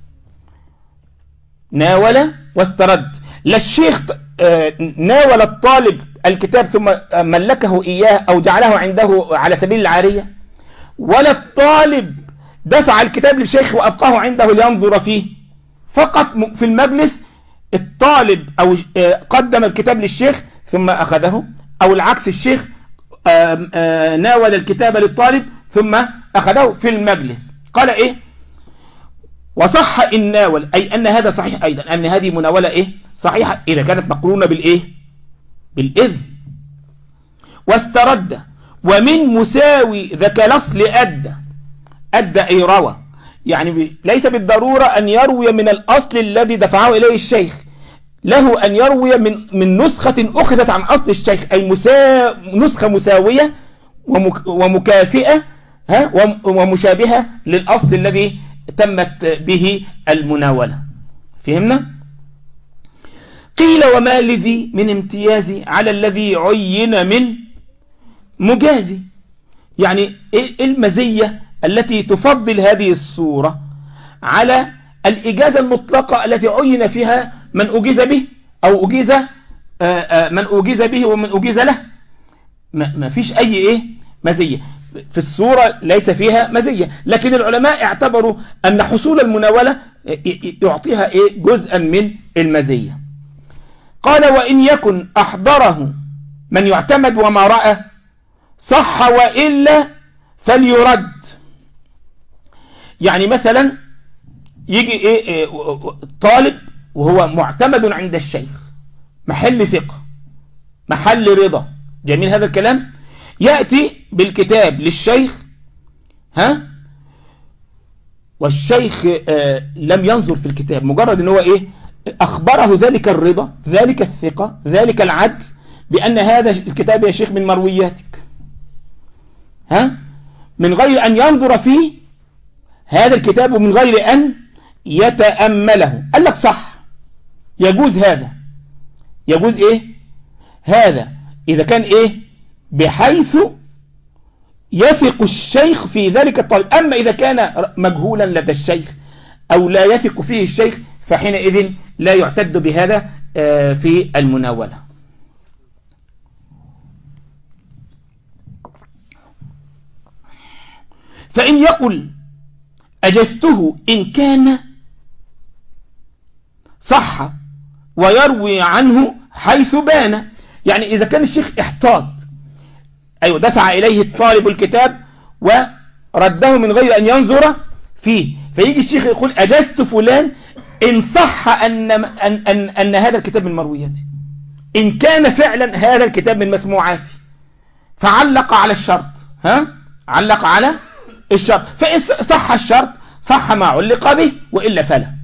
ناول واسترد. لا الشيخ ناول الطالب الكتاب ثم ملكه إياه أو جعله عنده على سبيل العارية، ولا الطالب دفع الكتاب للشيخ وأبقاه عنده لينظر فيه، فقط في المجلس الطالب أو قدم الكتاب للشيخ ثم أخذه، أو العكس الشيخ ناول الكتاب للطالب ثم أخذه في المجلس. قال إيه؟ وصح إن ناول، أي أن هذا صحيح أيضا، أن هذه مناولة إيه صحيحة إذا كانت مقرونة بالإيه، بالإذن. واسترد، ومن مساوي ذاك الأصل أدى، أدى أي روى، يعني ليس بالضرورة أن يروي من الأصل الذي دفعه إليه الشيخ، له أن يروي من من نسخة أخذت عن أصل الشيخ، أي مسا... نسخة مساوية ومك... ومكافئة، ها ومشابهة للأصل الذي تمت به المناولة. فهمنا؟ قيل وما الذي من امتياز على الذي عين من مجازي، يعني المزية التي تفضل هذه الصورة على الإجازة المطلقة التي عين فيها من أجيز به أو أجيز من أجيز به ومن أجيز له، ما فيش أي إيه مزية في الصورة، ليس فيها مزية، لكن العلماء اعتبروا أن حصول المناولة يعطيها إيه جزءا من المزية. قال وإن يكن أحضره من يعتمد وما رأى صح وإلا فليرد. يعني مثلا يجي إيه, إيه طالب وهو معتمد عند الشيخ، محل ثقة، محل رضا، جميل هذا الكلام، يأتي بالكتاب للشيخ، ها والشيخ آه لم ينظر في الكتاب، مجرد ان هو ايه اخبره ذلك الرضا، ذلك الثقة، ذلك العدل بان هذا الكتاب يا شيخ من مروياتك، ها من غير ان ينظر فيه هذا الكتاب ومن غير ان يتأمله، قال لك صح، يجوز هذا، يجوز ايه هذا اذا كان ايه بحيث يثق الشيخ في ذلك الطالب. أما إذا كان مجهولا لدى الشيخ أو لا يثق فيه الشيخ فحينئذ لا يعتد بهذا في المناولة. فإن يقل أجزته إن كان صح ويروي عنه حيث بان، يعني إذا كان الشيخ احتاط، أيوة دفع إليه الطالب الكتاب ورده من غير أن ينظر فيه، فيجي الشيخ يقول أجزت فلان إن صح أن, أن, أن, أن هذا الكتاب من مروياتي، إن كان فعلا هذا الكتاب من مسموعاتي، فعلق على الشرط، ها علق على الشرط، فإن صح الشرط صح ما علق به وإلا فلا.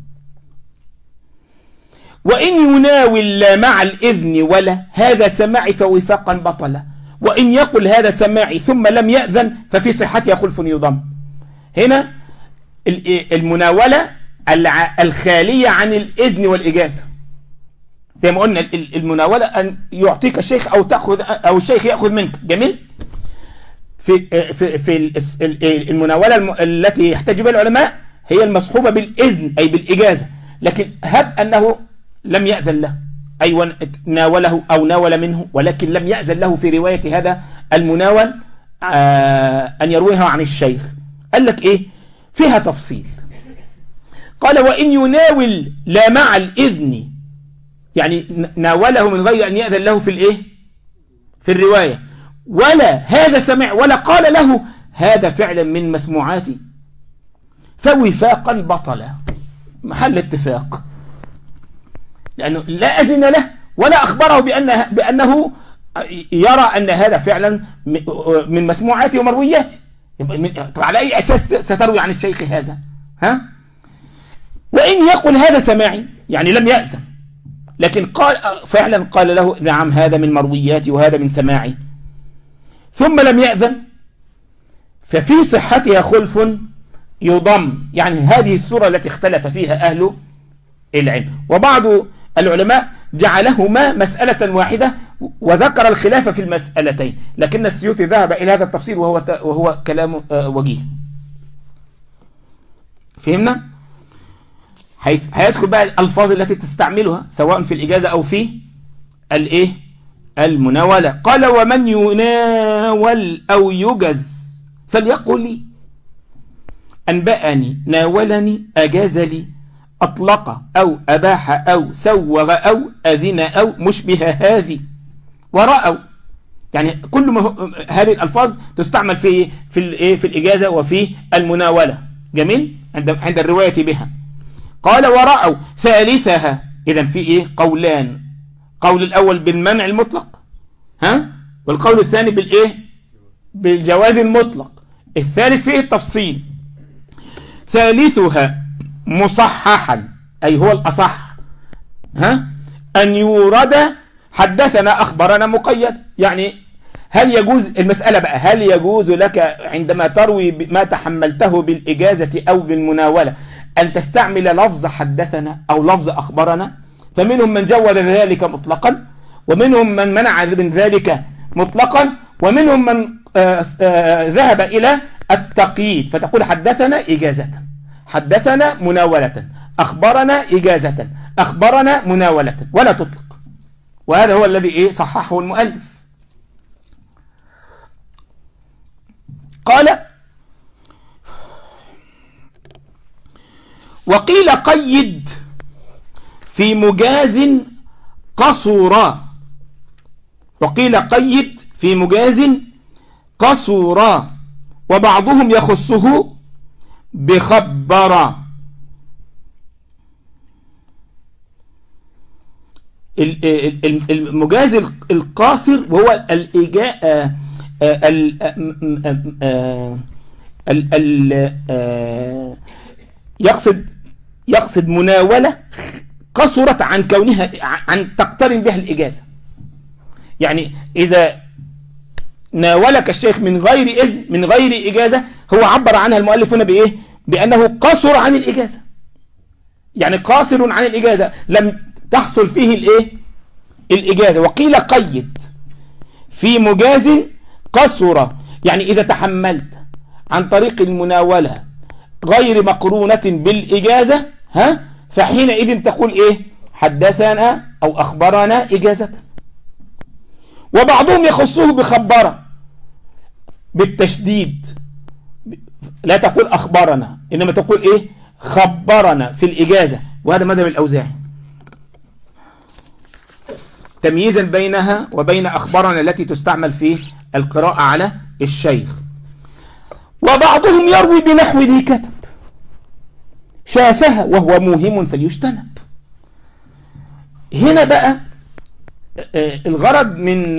وإن يناول مع الإذن ولا هذا سماعي فوفاقا بطل، وإن يقل هذا سماعي ثم لم يأذن ففي صحتها خلف يضم. هنا المناولة الخالية عن الإذن والإجازة، زي ما قلنا المناولة أن يعطيك الشيخ أو تأخذ أو الشيخ يأخذ منك، جميل. في في في المناولة التي يحتج بها العلماء هي المصحوبة بالإذن أي بالإجازة، لكن هب أنه لم يأذن له، أيوة ناوله أو ناول منه ولكن لم يأذن له في رواية هذا المناول آه أن يرويها عن الشيخ، قال لك إيه فيها تفصيل. قال وإن يناول لا مع الإذن، يعني ناوله من غير أن يأذن له في الإيه في الرواية، ولا هذا سمع ولا قال له هذا فعلا من مسموعاتي، فوفاقا بطل محل اتفاق، لأنه لا أذن له ولا أخبره بأنه, بأنه يرى أن هذا فعلا من مسموعاته ومروياته. طب على أي أساس ستروي عن الشيخ هذا؟ ها؟ وإن يقول هذا سماعي يعني لم يأذن، لكن قال فعلا قال له نعم هذا من مروياتي وهذا من سماعي، ثم لم يأذن، ففي صحتها خلف يضم، يعني هذه السورة التي اختلف فيها أهل العلم. وبعض العلماء جعلهما مسألة واحدة وذكر الخلاف في المسألتين، لكن السيوطي ذهب إلى هذا التفسير وهو وهو كلام وجيه. فهمنا؟ هيذكر بقى الألفاظ التي تستعملها سواء في الإجازة أو في الإيه المناولة. قال ومن يناول أو يجز فليقل لي أنبأني ناولني أجاز لي أطلق أو أباح أو سوغ أو أذن أو مشبه هذه ورأوا، يعني كل ما هذه الألفاظ تستعمل في في الإيه في الإجازة وفي المناولة. جميل عند عند الرواية بها. قال ورأوا ثالثها، إذا في إيه قولان، قول الأول بالمنع المطلق ها، والقول الثاني بالإيه بالجواز المطلق، الثالث فيه التفصيل. ثالثها مصححا أي هو الأصح ها، أن يورد حدثنا أخبرنا مقيد. يعني هل يجوز المسألة بقى، هل يجوز لك عندما تروي ما تحملته بالإجازة أو بالمناولة أن تستعمل لفظ حدثنا أو لفظ أخبرنا؟ فمنهم من جوز ذلك مطلقا، ومنهم من منع من ذلك مطلقا، ومنهم من آآ آآ ذهب إلى التقييد، فتقول حدثنا إجازة، حدثنا مناولة، أخبرنا إجازة، أخبرنا مناولة، ولا تطلق. وهذا هو الذي إيه صححه المؤلف. قال وقيل قيد في مجاز قصورا، وقيل قيد في مجاز قصورا، وبعضهم يخصه بخبرا. المجاز القاصر وهو الإجاء يقصد يقصد مناولة قصرت عن كونها عن تقترن بها الإجازة. يعني إذا ناولك الشيخ من غير إذن من غير إجازة، هو عبر عنها المؤلف هنا بإيه؟ بأنه قصر عن الإجازة، يعني قاصر عن الإجازة لم تحصل فيه الإيه؟ الإجازة. وقيل قيد في مجاز قصر، يعني إذا تحملت عن طريق المناولة غير مقرونة بالإجازة ها، فحينئذ تقول إيه؟ حدثنا أو أخبرنا إجازة. وبعضهم يخصه بخبرة بالتشديد، لا تقول أخبرنا إنما تقول إيه؟ خبرنا في الإجازة. وهذا مذهب الأوزاعي، تمييزا بينها وبين أخبرنا التي تستعمل في القراءة على الشيخ. وبعضهم يروي بنحو ذي كتب شافها وهو موهم فليجتنب. هنا بقى الغرض من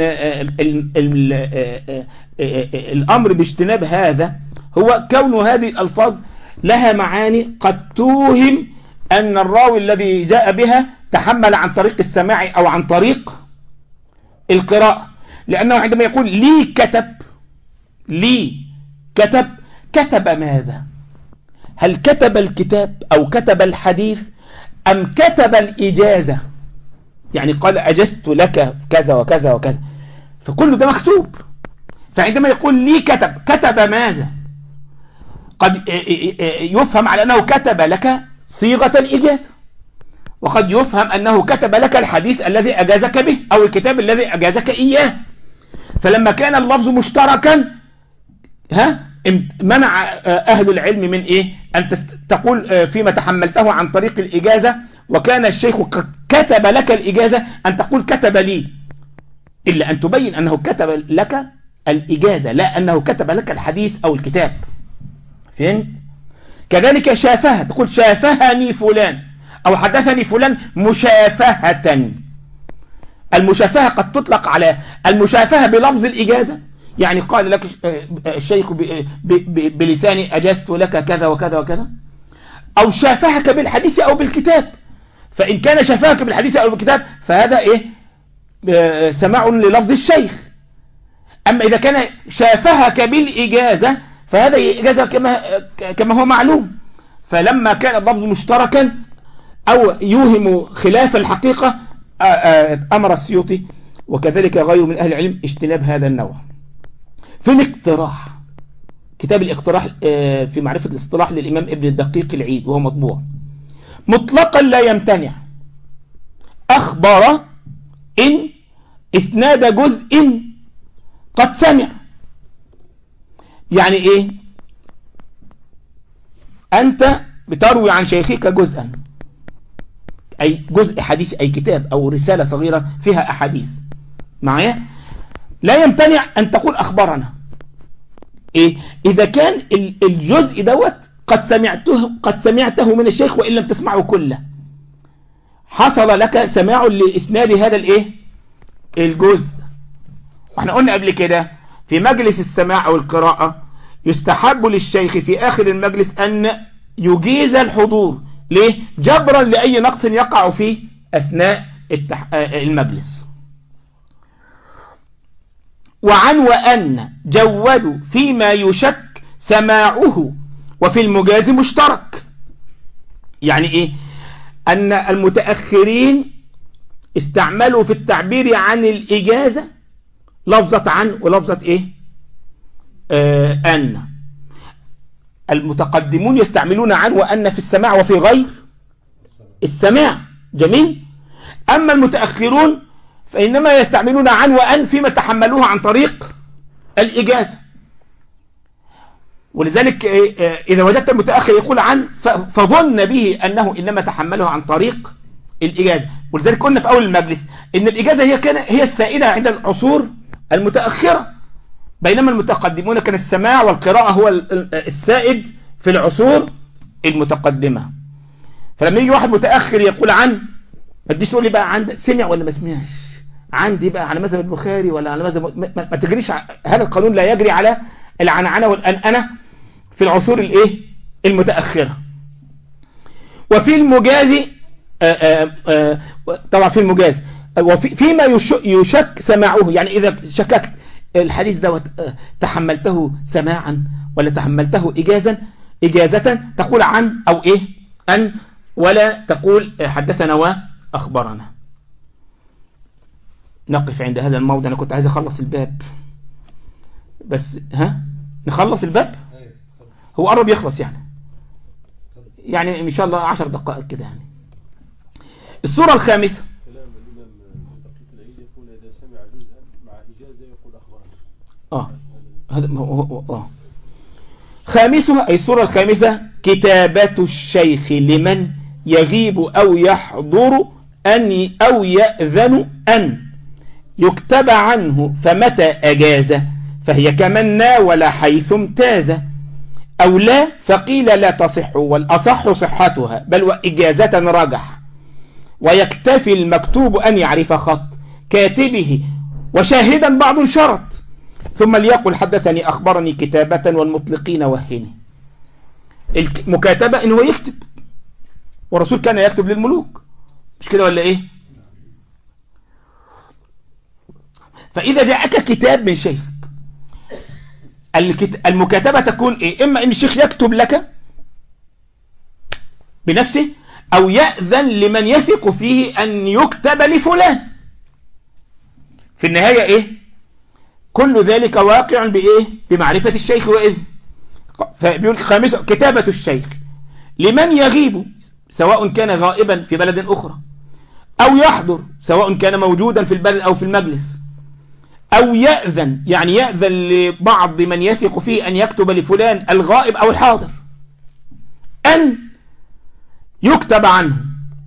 الأمر باجتناب هذا هو كون هذه الألفاظ لها معاني قد توهم أن الراوي الذي جاء بها تحمل عن طريق السماع أو عن طريق القراءة. لأنه عندما يقول لي كتب، لي كتب، كتب ماذا؟ هل كتب الكتاب أو كتب الحديث أم كتب الإجازة؟ يعني قال أجزت لك كذا وكذا وكذا، فكل ده مكتوب. فعندما يقول لي كتب، كتب ماذا؟ قد يفهم على أنه كتب لك صيغة الإجازة، وقد يفهم أنه كتب لك الحديث الذي أجازك به أو الكتاب الذي أجازك إياه. فلما كان اللفظ مشتركا ها منع أهل العلم من إيه؟ أن تقول فيما تحملته عن طريق الإجازة وكان الشيخ كتب لك الإجازة أن تقول كتب لي، إلا أن تبين أنه كتب لك الإجازة لا أنه كتب لك الحديث أو الكتاب. فهمت؟ كذلك شافها، تقول شافهني فلان أو حدثني فلان مشافهة. المشافهة قد تطلق على المشافهة بلفظ الإجازة، يعني قال لك الشيخ بلساني أجزت لك كذا وكذا وكذا، أو شافهك بالحديث أو بالكتاب. فإن كان شافهك بالحديث أو بالكتاب فهذا إيه؟ سماع للفظ الشيخ. أما إذا كان شافهك بالإجازة فهذا إجازة كما كما هو معلوم. فلما كان اللفظ مشتركا أو يوهم خلاف الحقيقة أمر السيوطي وكذلك غيره من أهل العلم اجتناب هذا النوع. في الاقتراح، كتاب الاقتراح في معرفة الاصطلاح للإمام ابن الدقيق العيد وهو مطبوع، مطلقا لا يمتنع أخبر إن إسناد جزء قد سمع. يعني إيه؟ أنت بتروي عن شيخك جزءا، أي جزء حديث أي كتاب أو رسالة صغيرة فيها أحاديث معايا، لا يمتنع أن تقول أخبرنا. إيه؟ إذا كان الجزء دوت قد سمعته قد سمعته من الشيخ وإن لم تسمعه كله، حصل لك سماع لإسناد هذا الإيه؟ الجزء. واحنا قلنا قبل كده في مجلس السماع أو القراءة يستحب للشيخ في آخر المجلس أن يجيز الحضور. ليه؟ جبرا لأي نقص يقع فيه أثناء التح... المجلس. وعن وأن جودوا فيما يشك سماعه وفي المجاز مشترك. يعني إيه؟ أن المتأخرين استعملوا في التعبير عن الإجازة لفظة عن ولفظة إيه؟ آه أن. المتقدمون يستعملون عن وأن في السماع وفي غير السماع. جميل. أما المتأخرون فإنما يستعملون عن وأن فيما تحملوه عن طريق الإجازة. ولذلك إذا وجدت المتأخر يقول عن فظن به أنه إنما تحمله عن طريق الإجازة. ولذلك قلنا في أول المجلس إن الإجازة هي كان هي السائدة عند العصور المتأخرة، بينما المتقدمون كان السماع والقراءة هو السائد في العصور المتقدمة. فلما يجي واحد متأخر يقول عن، ما تجيش تقول لي بقى عن سمع ولا ما سمعش، عندي بقى على مذهب البخاري ولا على مذهب، ما, ما تجريش. هذا القانون لا يجري على العنعنة والأنأنة في العصور الايه المتأخرة. وفي المجاز آآ آآ طبعا في المجاز وفي فيما يشك سماعه، يعني إذا شككت الحديث ده تحملته سماعا ولا تحملته إجازا إجازة تقول عن أو إيه أن، ولا تقول حدثنا وأخبرنا. نقف عند هذا الموضع. أنا كنت عايز أخلص الباب بس ها نخلص الباب، هو قرب يخلص يعني يعني إن شاء الله عشر دقائق كده. يعني الصورة الخامسة كلام الإمام دقيق العيد يقول إذا سمع جزءا مع إجازة يقول أخبرنا. آه هذا هو آه خامسها أي الصورة الخامسة كتابة الشيخ لمن يغيب أو يحضر أن أو يأذن أن يكتب عنه فمتى أجاز فهي كمن ناول حيث امتاز، أو لا فقيل لا تصح والأصح صحتها بل وإجازة رجح، ويكتفي المكتوب أن يعرف خط كاتبه وشاهدا بعض شرط، ثم ليقل حدثني أخبرني كتابة والمطلقين وهني. المكاتبة إنه يكتب، والرسول كان يكتب للملوك، مش كده ولا إيه؟ فإذا جاءك كتاب من شيخ المكاتبة تكون إيه؟ إما إن الشيخ يكتب لك بنفسه أو يأذن لمن يثق فيه أن يكتب لفلان. في النهاية إيه؟ كل ذلك واقع بإيه؟ بمعرفة الشيخ وإذن. فبيقول خامسة كتابة الشيخ لمن يغيب سواء كان غائبا في بلد أخرى أو يحضر سواء كان موجودا في البلد أو في المجلس، أو يأذن يعني يأذن لبعض من يثق فيه أن يكتب لفلان الغائب أو الحاضر أن يكتب عنه،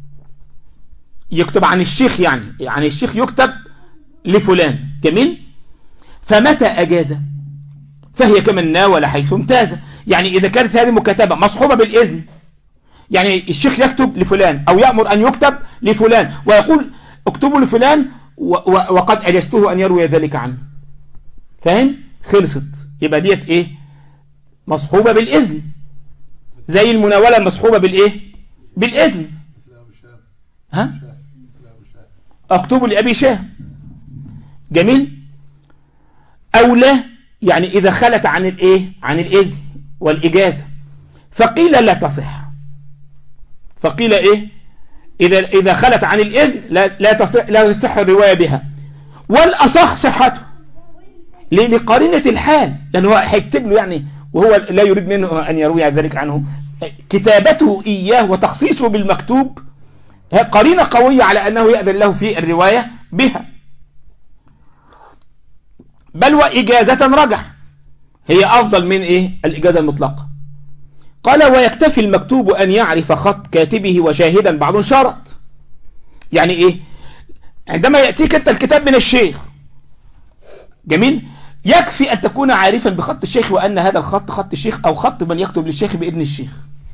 يكتب عن الشيخ، يعني يعني الشيخ يكتب لفلان. جميل. فمتى أجاز فهي كما ناول حيث امتاز. يعني إذا كانت هذه مكاتبة مصحوبة بالإذن، يعني الشيخ يكتب لفلان أو يأمر أن يكتب لفلان ويقول اكتبوا لفلان وقد أجزته أن يروي ذلك عنه، فاهم؟ خلصت. يبقى ديت إيه؟ مصحوبة بالإذن، زي المناولة المصحوبة بالإيه؟ بالإذن. ها؟ اكتبوا لأبي شاه. جميل. أو لا، يعني إذا خلت عن الإيه؟ عن الإذن والإجازة، فقيل لا تصح. فقيل إيه؟ إذا إذا خلت عن الإذن لا لا تصح، لا تصح الرواية بها. والأصح صحته لقرينة الحال، لأنه هو هيكتب له يعني وهو لا يريد منه أن يروي ذلك عنه. كتابته إياه وتخصيصه بالمكتوب قرينة قوية على أنه يأذن له في الرواية بها، بل وإجازة رجح هي أفضل من إيه؟ الإجازة المطلقة. قال ويكتفي المكتوب أن يعرف خط كاتبه وشاهدا بعض شرط. يعني إيه؟ عندما يأتيك أنت الكتاب من الشيخ، جميل، يكفي أن تكون عارفا بخط الشيخ وأن هذا الخط خط الشيخ أو خط من يكتب للشيخ بإذن الشيخ.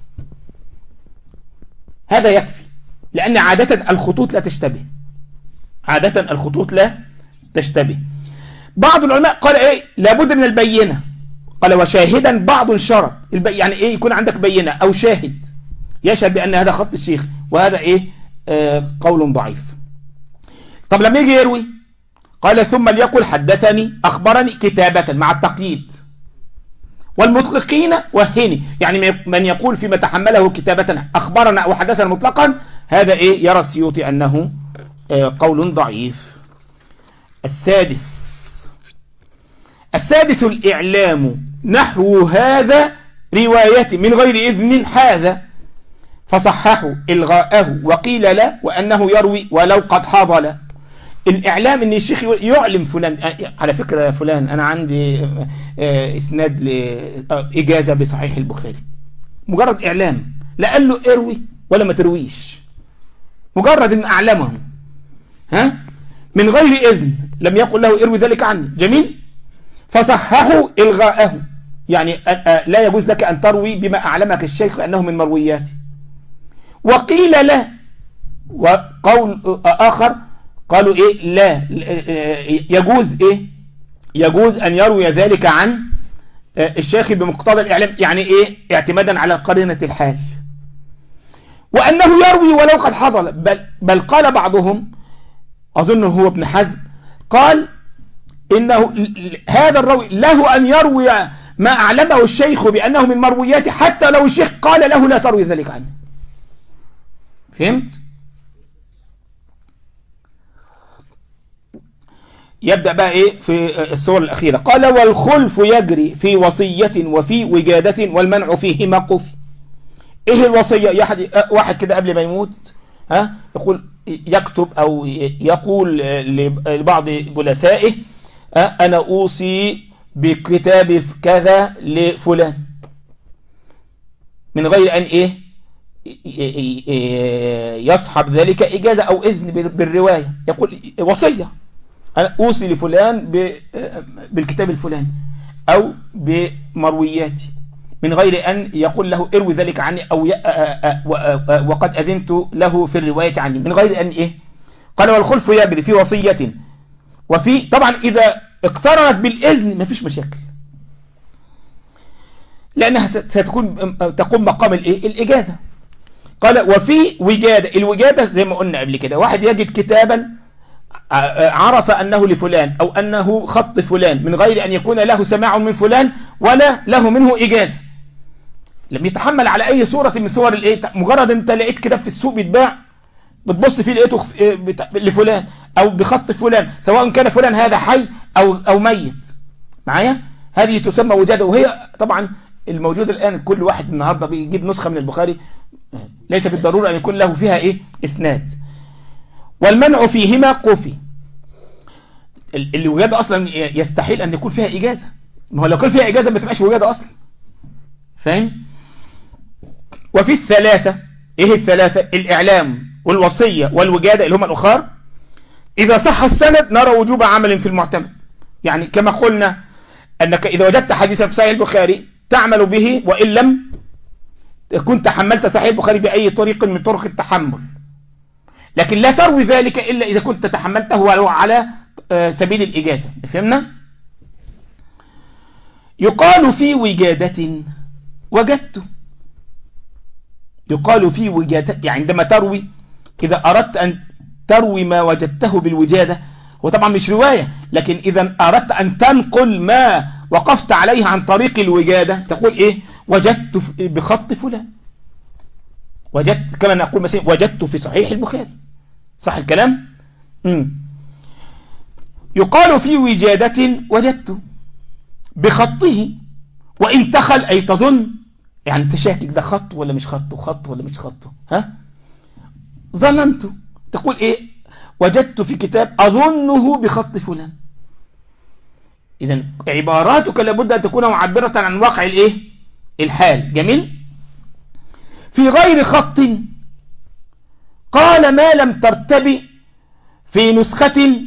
هذا يكفي، لأن عادة الخطوط لا تشتبه، عادة الخطوط لا تشتبه. بعض العلماء قال إيه؟ لابد من البينة. قال وشاهدا بعض شرط. يعني إيه؟ يكون عندك بينة أو شاهد يشهد بأن هذا خط الشيخ، وهذا إيه؟ آه قول ضعيف. طب لما يجي يروي قال ثم ليقل حدثني أخبرني كتابة مع التقييد. والمطلقين وهني، يعني من يقول فيما تحمله كتابة أخبرنا أو حدثنا مطلقا، هذا إيه؟ يرى السيوطي أنه آه قول ضعيف. السادس السادس الإعلام نحو هذا رواية من غير إذن هذا، فصححوا إلغاءه وقيل لا وأنه يروي ولو قد حاضل. الإعلام أن الشيخ يعلم فلان على فكرة يا فلان أنا عندي إسناد لإجازة بصحيح البخاري، مجرد إعلام، لا قال له اروي ولا ما ترويش، مجرد أن أعلمه ها من غير إذن، لم يقل له اروي ذلك عني. جميل. فصححوا إلغاءه، يعني لا يجوز لك أن تروي بما أعلمك الشيخ أنه من مروياته. وقيل لا، وقول آخر قالوا إيه؟ لا يجوز إيه؟ يجوز أن يروي ذلك عن الشيخ بمقتضى الإعلام، يعني إيه؟ اعتمادا على قرينة الحال. وأنه يروي ولو قد حضر، بل, بل قال بعضهم أظنه هو ابن حزم قال إنه هذا الراوي له أن يروي ما أعلمه الشيخ بأنه من مروياته حتى لو الشيخ قال له لا تروي ذلك عنه. فهمت؟ يبدأ بقى إيه في الصور الأخيرة. قال والخلف يجري في وصية وفي وجادة والمنع فيه موقف. إيه الوصية؟ واحد كده قبل ما يموت ها يقول يكتب أو يقول لبعض جلسائه أنا أوصي بكتاب كذا لفلان، من غير أن إيه يصحب ذلك إجازة أو إذن بالرواية. يقول وصية أنا أوصي لفلان بالكتاب الفلاني أو بمروياتي، من غير أن يقول له اروي ذلك عني أو وقد أذنت له في الرواية عني، من غير أن إيه. قال والخلف يجري في وصية وفي، طبعا إذا اقترنت بالإذن ما فيش مشاكل، لأنها ستكون تقوم مقام الإيه؟ الإجازة. قال وفي وجادة. الوجادة زي ما قلنا قبل كده، واحد يجد كتابا عرف أنه لفلان أو أنه خط فلان من غير أن يكون له سماع من فلان ولا له منه إجازة، لم يتحمل على أي صورة من صور الإيه. مجرد أنت لقيت كتاب في السوق بيتباع بتبص فيه لقيته لفلان أو بخط فلان، سواء كان فلان هذا حي أو أو ميت معايا، هذه تسمى وجادة. وهي طبعا الموجود الآن كل واحد النهاردة بيجيب نسخة من البخاري ليس بالضرورة أن يكون له فيها إيه إسناد. والمنع فيهما قوفي. الوجادة أصلا يستحيل أن يكون فيها إجازة، ما هو لو كان فيها إجازة ما تبقاش وجادة أصلا، فاهم. وفي الثلاثة، إيه الثلاثة؟ الإعلام والوصية والوجادة اللي هما الأخر، إذا صح السند نرى وجوب عمل في المعتمد. يعني كما قلنا أنك إذا وجدت حديثا في صحيح البخاري تعمل به، وإن لم كنت تحملت صحيح البخاري بأي طريق من طرق التحمل، لكن لا تروي ذلك إلا إذا كنت تحملته ولو على سبيل الإجازة. فهمنا؟ يقال في وجادة وجدت، يقال في وجادة يعني عندما تروي، إذا أردت أن تروي ما وجدته بالوجادة، وطبعا مش رواية، لكن إذا أردت أن تنقل ما وقفت عليه عن طريق الوجادة تقول إيه؟ وجدت بخط فلان، وجدت كما نقول مثلا وجدت في صحيح البخاري. صح الكلام؟ مم. يقال في وجادة وجدت بخطه، وإن تخل أي تظن، يعني تشاكك ده خط ولا مش خطه، خط ولا مش خطه، ها؟ ظننت تقول إيه؟ وجدت في كتاب أظنه بخط فلان. إذن عباراتك لابد أن تكون معبرة عن واقع الإيه؟ الحال. جميل. في غير خط قال ما لم ترتبي في نسخة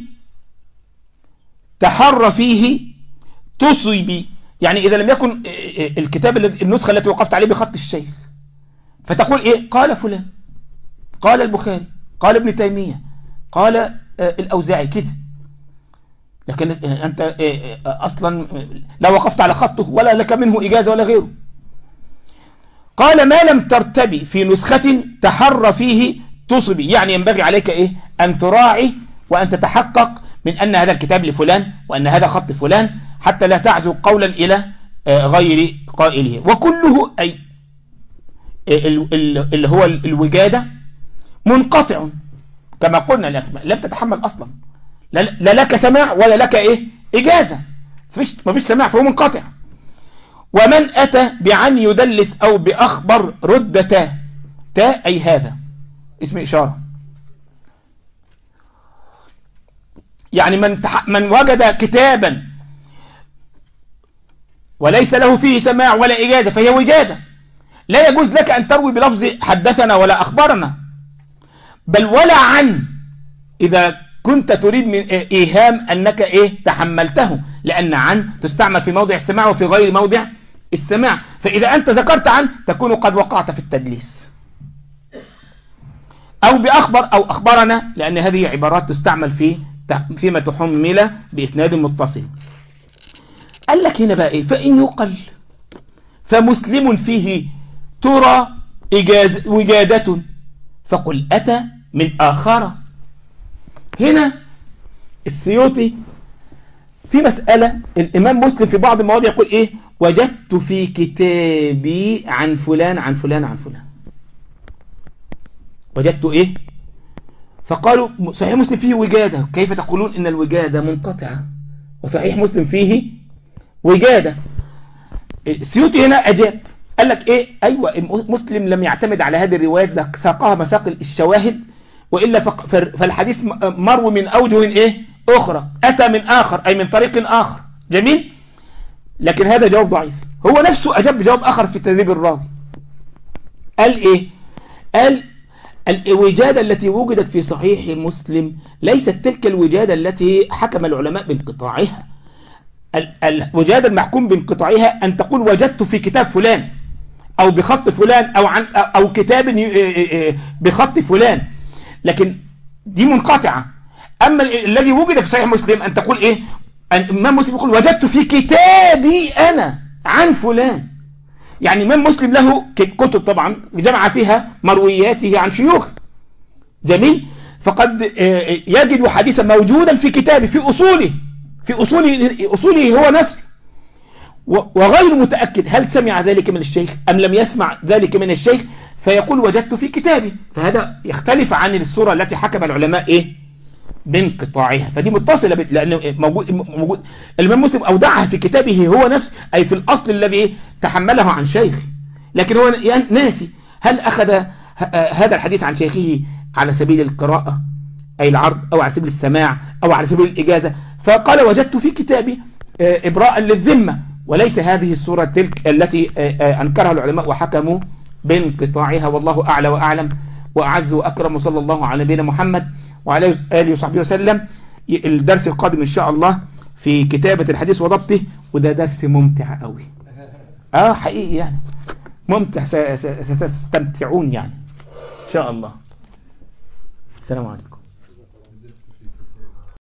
تحر فيه تصيبي، يعني إذا لم يكن الكتاب النسخة التي وقفت عليه بخط الشيخ، فتقول إيه؟ قال فلان، قال البخاري، قال ابن تيمية، قال الأوزاعي كده، لكن أنت أصلا لا وقفت على خطه ولا لك منه إجازة ولا غيره. قال ما لم ترتبي في نسخة تحر فيه تصبي، يعني ينبغي عليك إيه؟ أن تراعي وأن تتحقق من أن هذا الكتاب لفلان وأن هذا خط فلان، حتى لا تعزو قولا إلى غير قائله. وكله أي اللي هو الوجادة منقطع كما قلنا لك، لم تتحمل أصلا، لا لك سماع ولا لك إيه؟ إجازة، ما فيش سماع، فهو منقطع. ومن أتى بعن يدلس أو بأخبر رد تا، تا أي هذا اسم إشارة، يعني من, تح... من وجد كتابا وليس له فيه سماع ولا إجازة فهي وجادة. لا يجوز لك أن تروي بلفظ حدثنا ولا أخبرنا، بل ولا عن، إذا كنت تريد من إيهام أنك إيه؟ تحملته، لأن عن تستعمل في موضع السماع وفي غير موضع السماع، فإذا أنت ذكرت عن تكون قد وقعت في التدليس. أو بأخبر أو أخبرنا، لأن هذه عبارات تستعمل في فيما تحمل بإسناد متصل. قال لك هنا بقى إيه؟ فإن يقل فمسلم فيه ترى إجاز وجادة فقل أتى من آخر. هنا السيوطي في مسألة، الإمام مسلم في بعض المواضع يقول إيه؟ وجدت في كتابي عن فلان عن فلان عن فلان، وجدت إيه؟ فقالوا صحيح مسلم فيه وجادة، كيف تقولون إن الوجادة منقطعة وصحيح مسلم فيه وجادة؟ السيوطي هنا أجاب قال لك إيه؟ أيوة مسلم لم يعتمد على هذه الروايات، ساقها مساق الشواهد، وإلا فالحديث مروي من أوجه إيه؟ أخرى، أتى من آخر أي من طريق آخر. جميل. لكن هذا جواب ضعيف. هو نفسه أجاب بجواب آخر في تدريب الراوي، قال إيه؟ قال الوجادة التي وجدت في صحيح مسلم ليست تلك الوجادة التي حكم العلماء بانقطاعها. الوجادة المحكوم بانقطاعها أن تقول وجدت في كتاب فلان أو بخط فلان أو عن أو كتاب بخط فلان، لكن دي منقطعة. أما الذي وجد في صحيح مسلم أن تقول إيه؟ الإمام مسلم يقول وجدت في كتابي أنا عن فلان، يعني الإمام مسلم له كتب طبعا جمع فيها مروياته عن شيوخ. جميل. فقد يجد حديثا موجودا في كتابه في أصوله في أصوله, أصوله هو نفسه، وغير متأكد هل سمع ذلك من الشيخ أم لم يسمع ذلك من الشيخ، فيقول وجدت في كتابي. فهذا يختلف عن الصورة التي حكم العلماء إيه؟ بانقطاعها، فدي متصلة بت... لأنه موجود, موجود الإمام مسلم أودعها في كتابه هو نفسه، أي في الأصل الذي تحمله عن شيخ، لكن هو ناسي هل أخذ هذا الحديث عن شيخه على سبيل القراءة أي العرض، أو على سبيل السماع، أو على سبيل الإجازة، فقال وجدت في كتابي إبراء للذمة، وليس هذه الصورة تلك التي أنكرها العلماء وحكموا بانقطاعها. والله أعلى وأعلم وأعز وأكرم، وصلى الله على نبينا محمد وعلى آله وصحبه وسلم. الدرس القادم إن شاء الله في كتابة الحديث وضبطه، وده درس ممتع قوي. اه حقيقي يعني ممتع، ستستمتعون يعني ان شاء الله. السلام عليكم.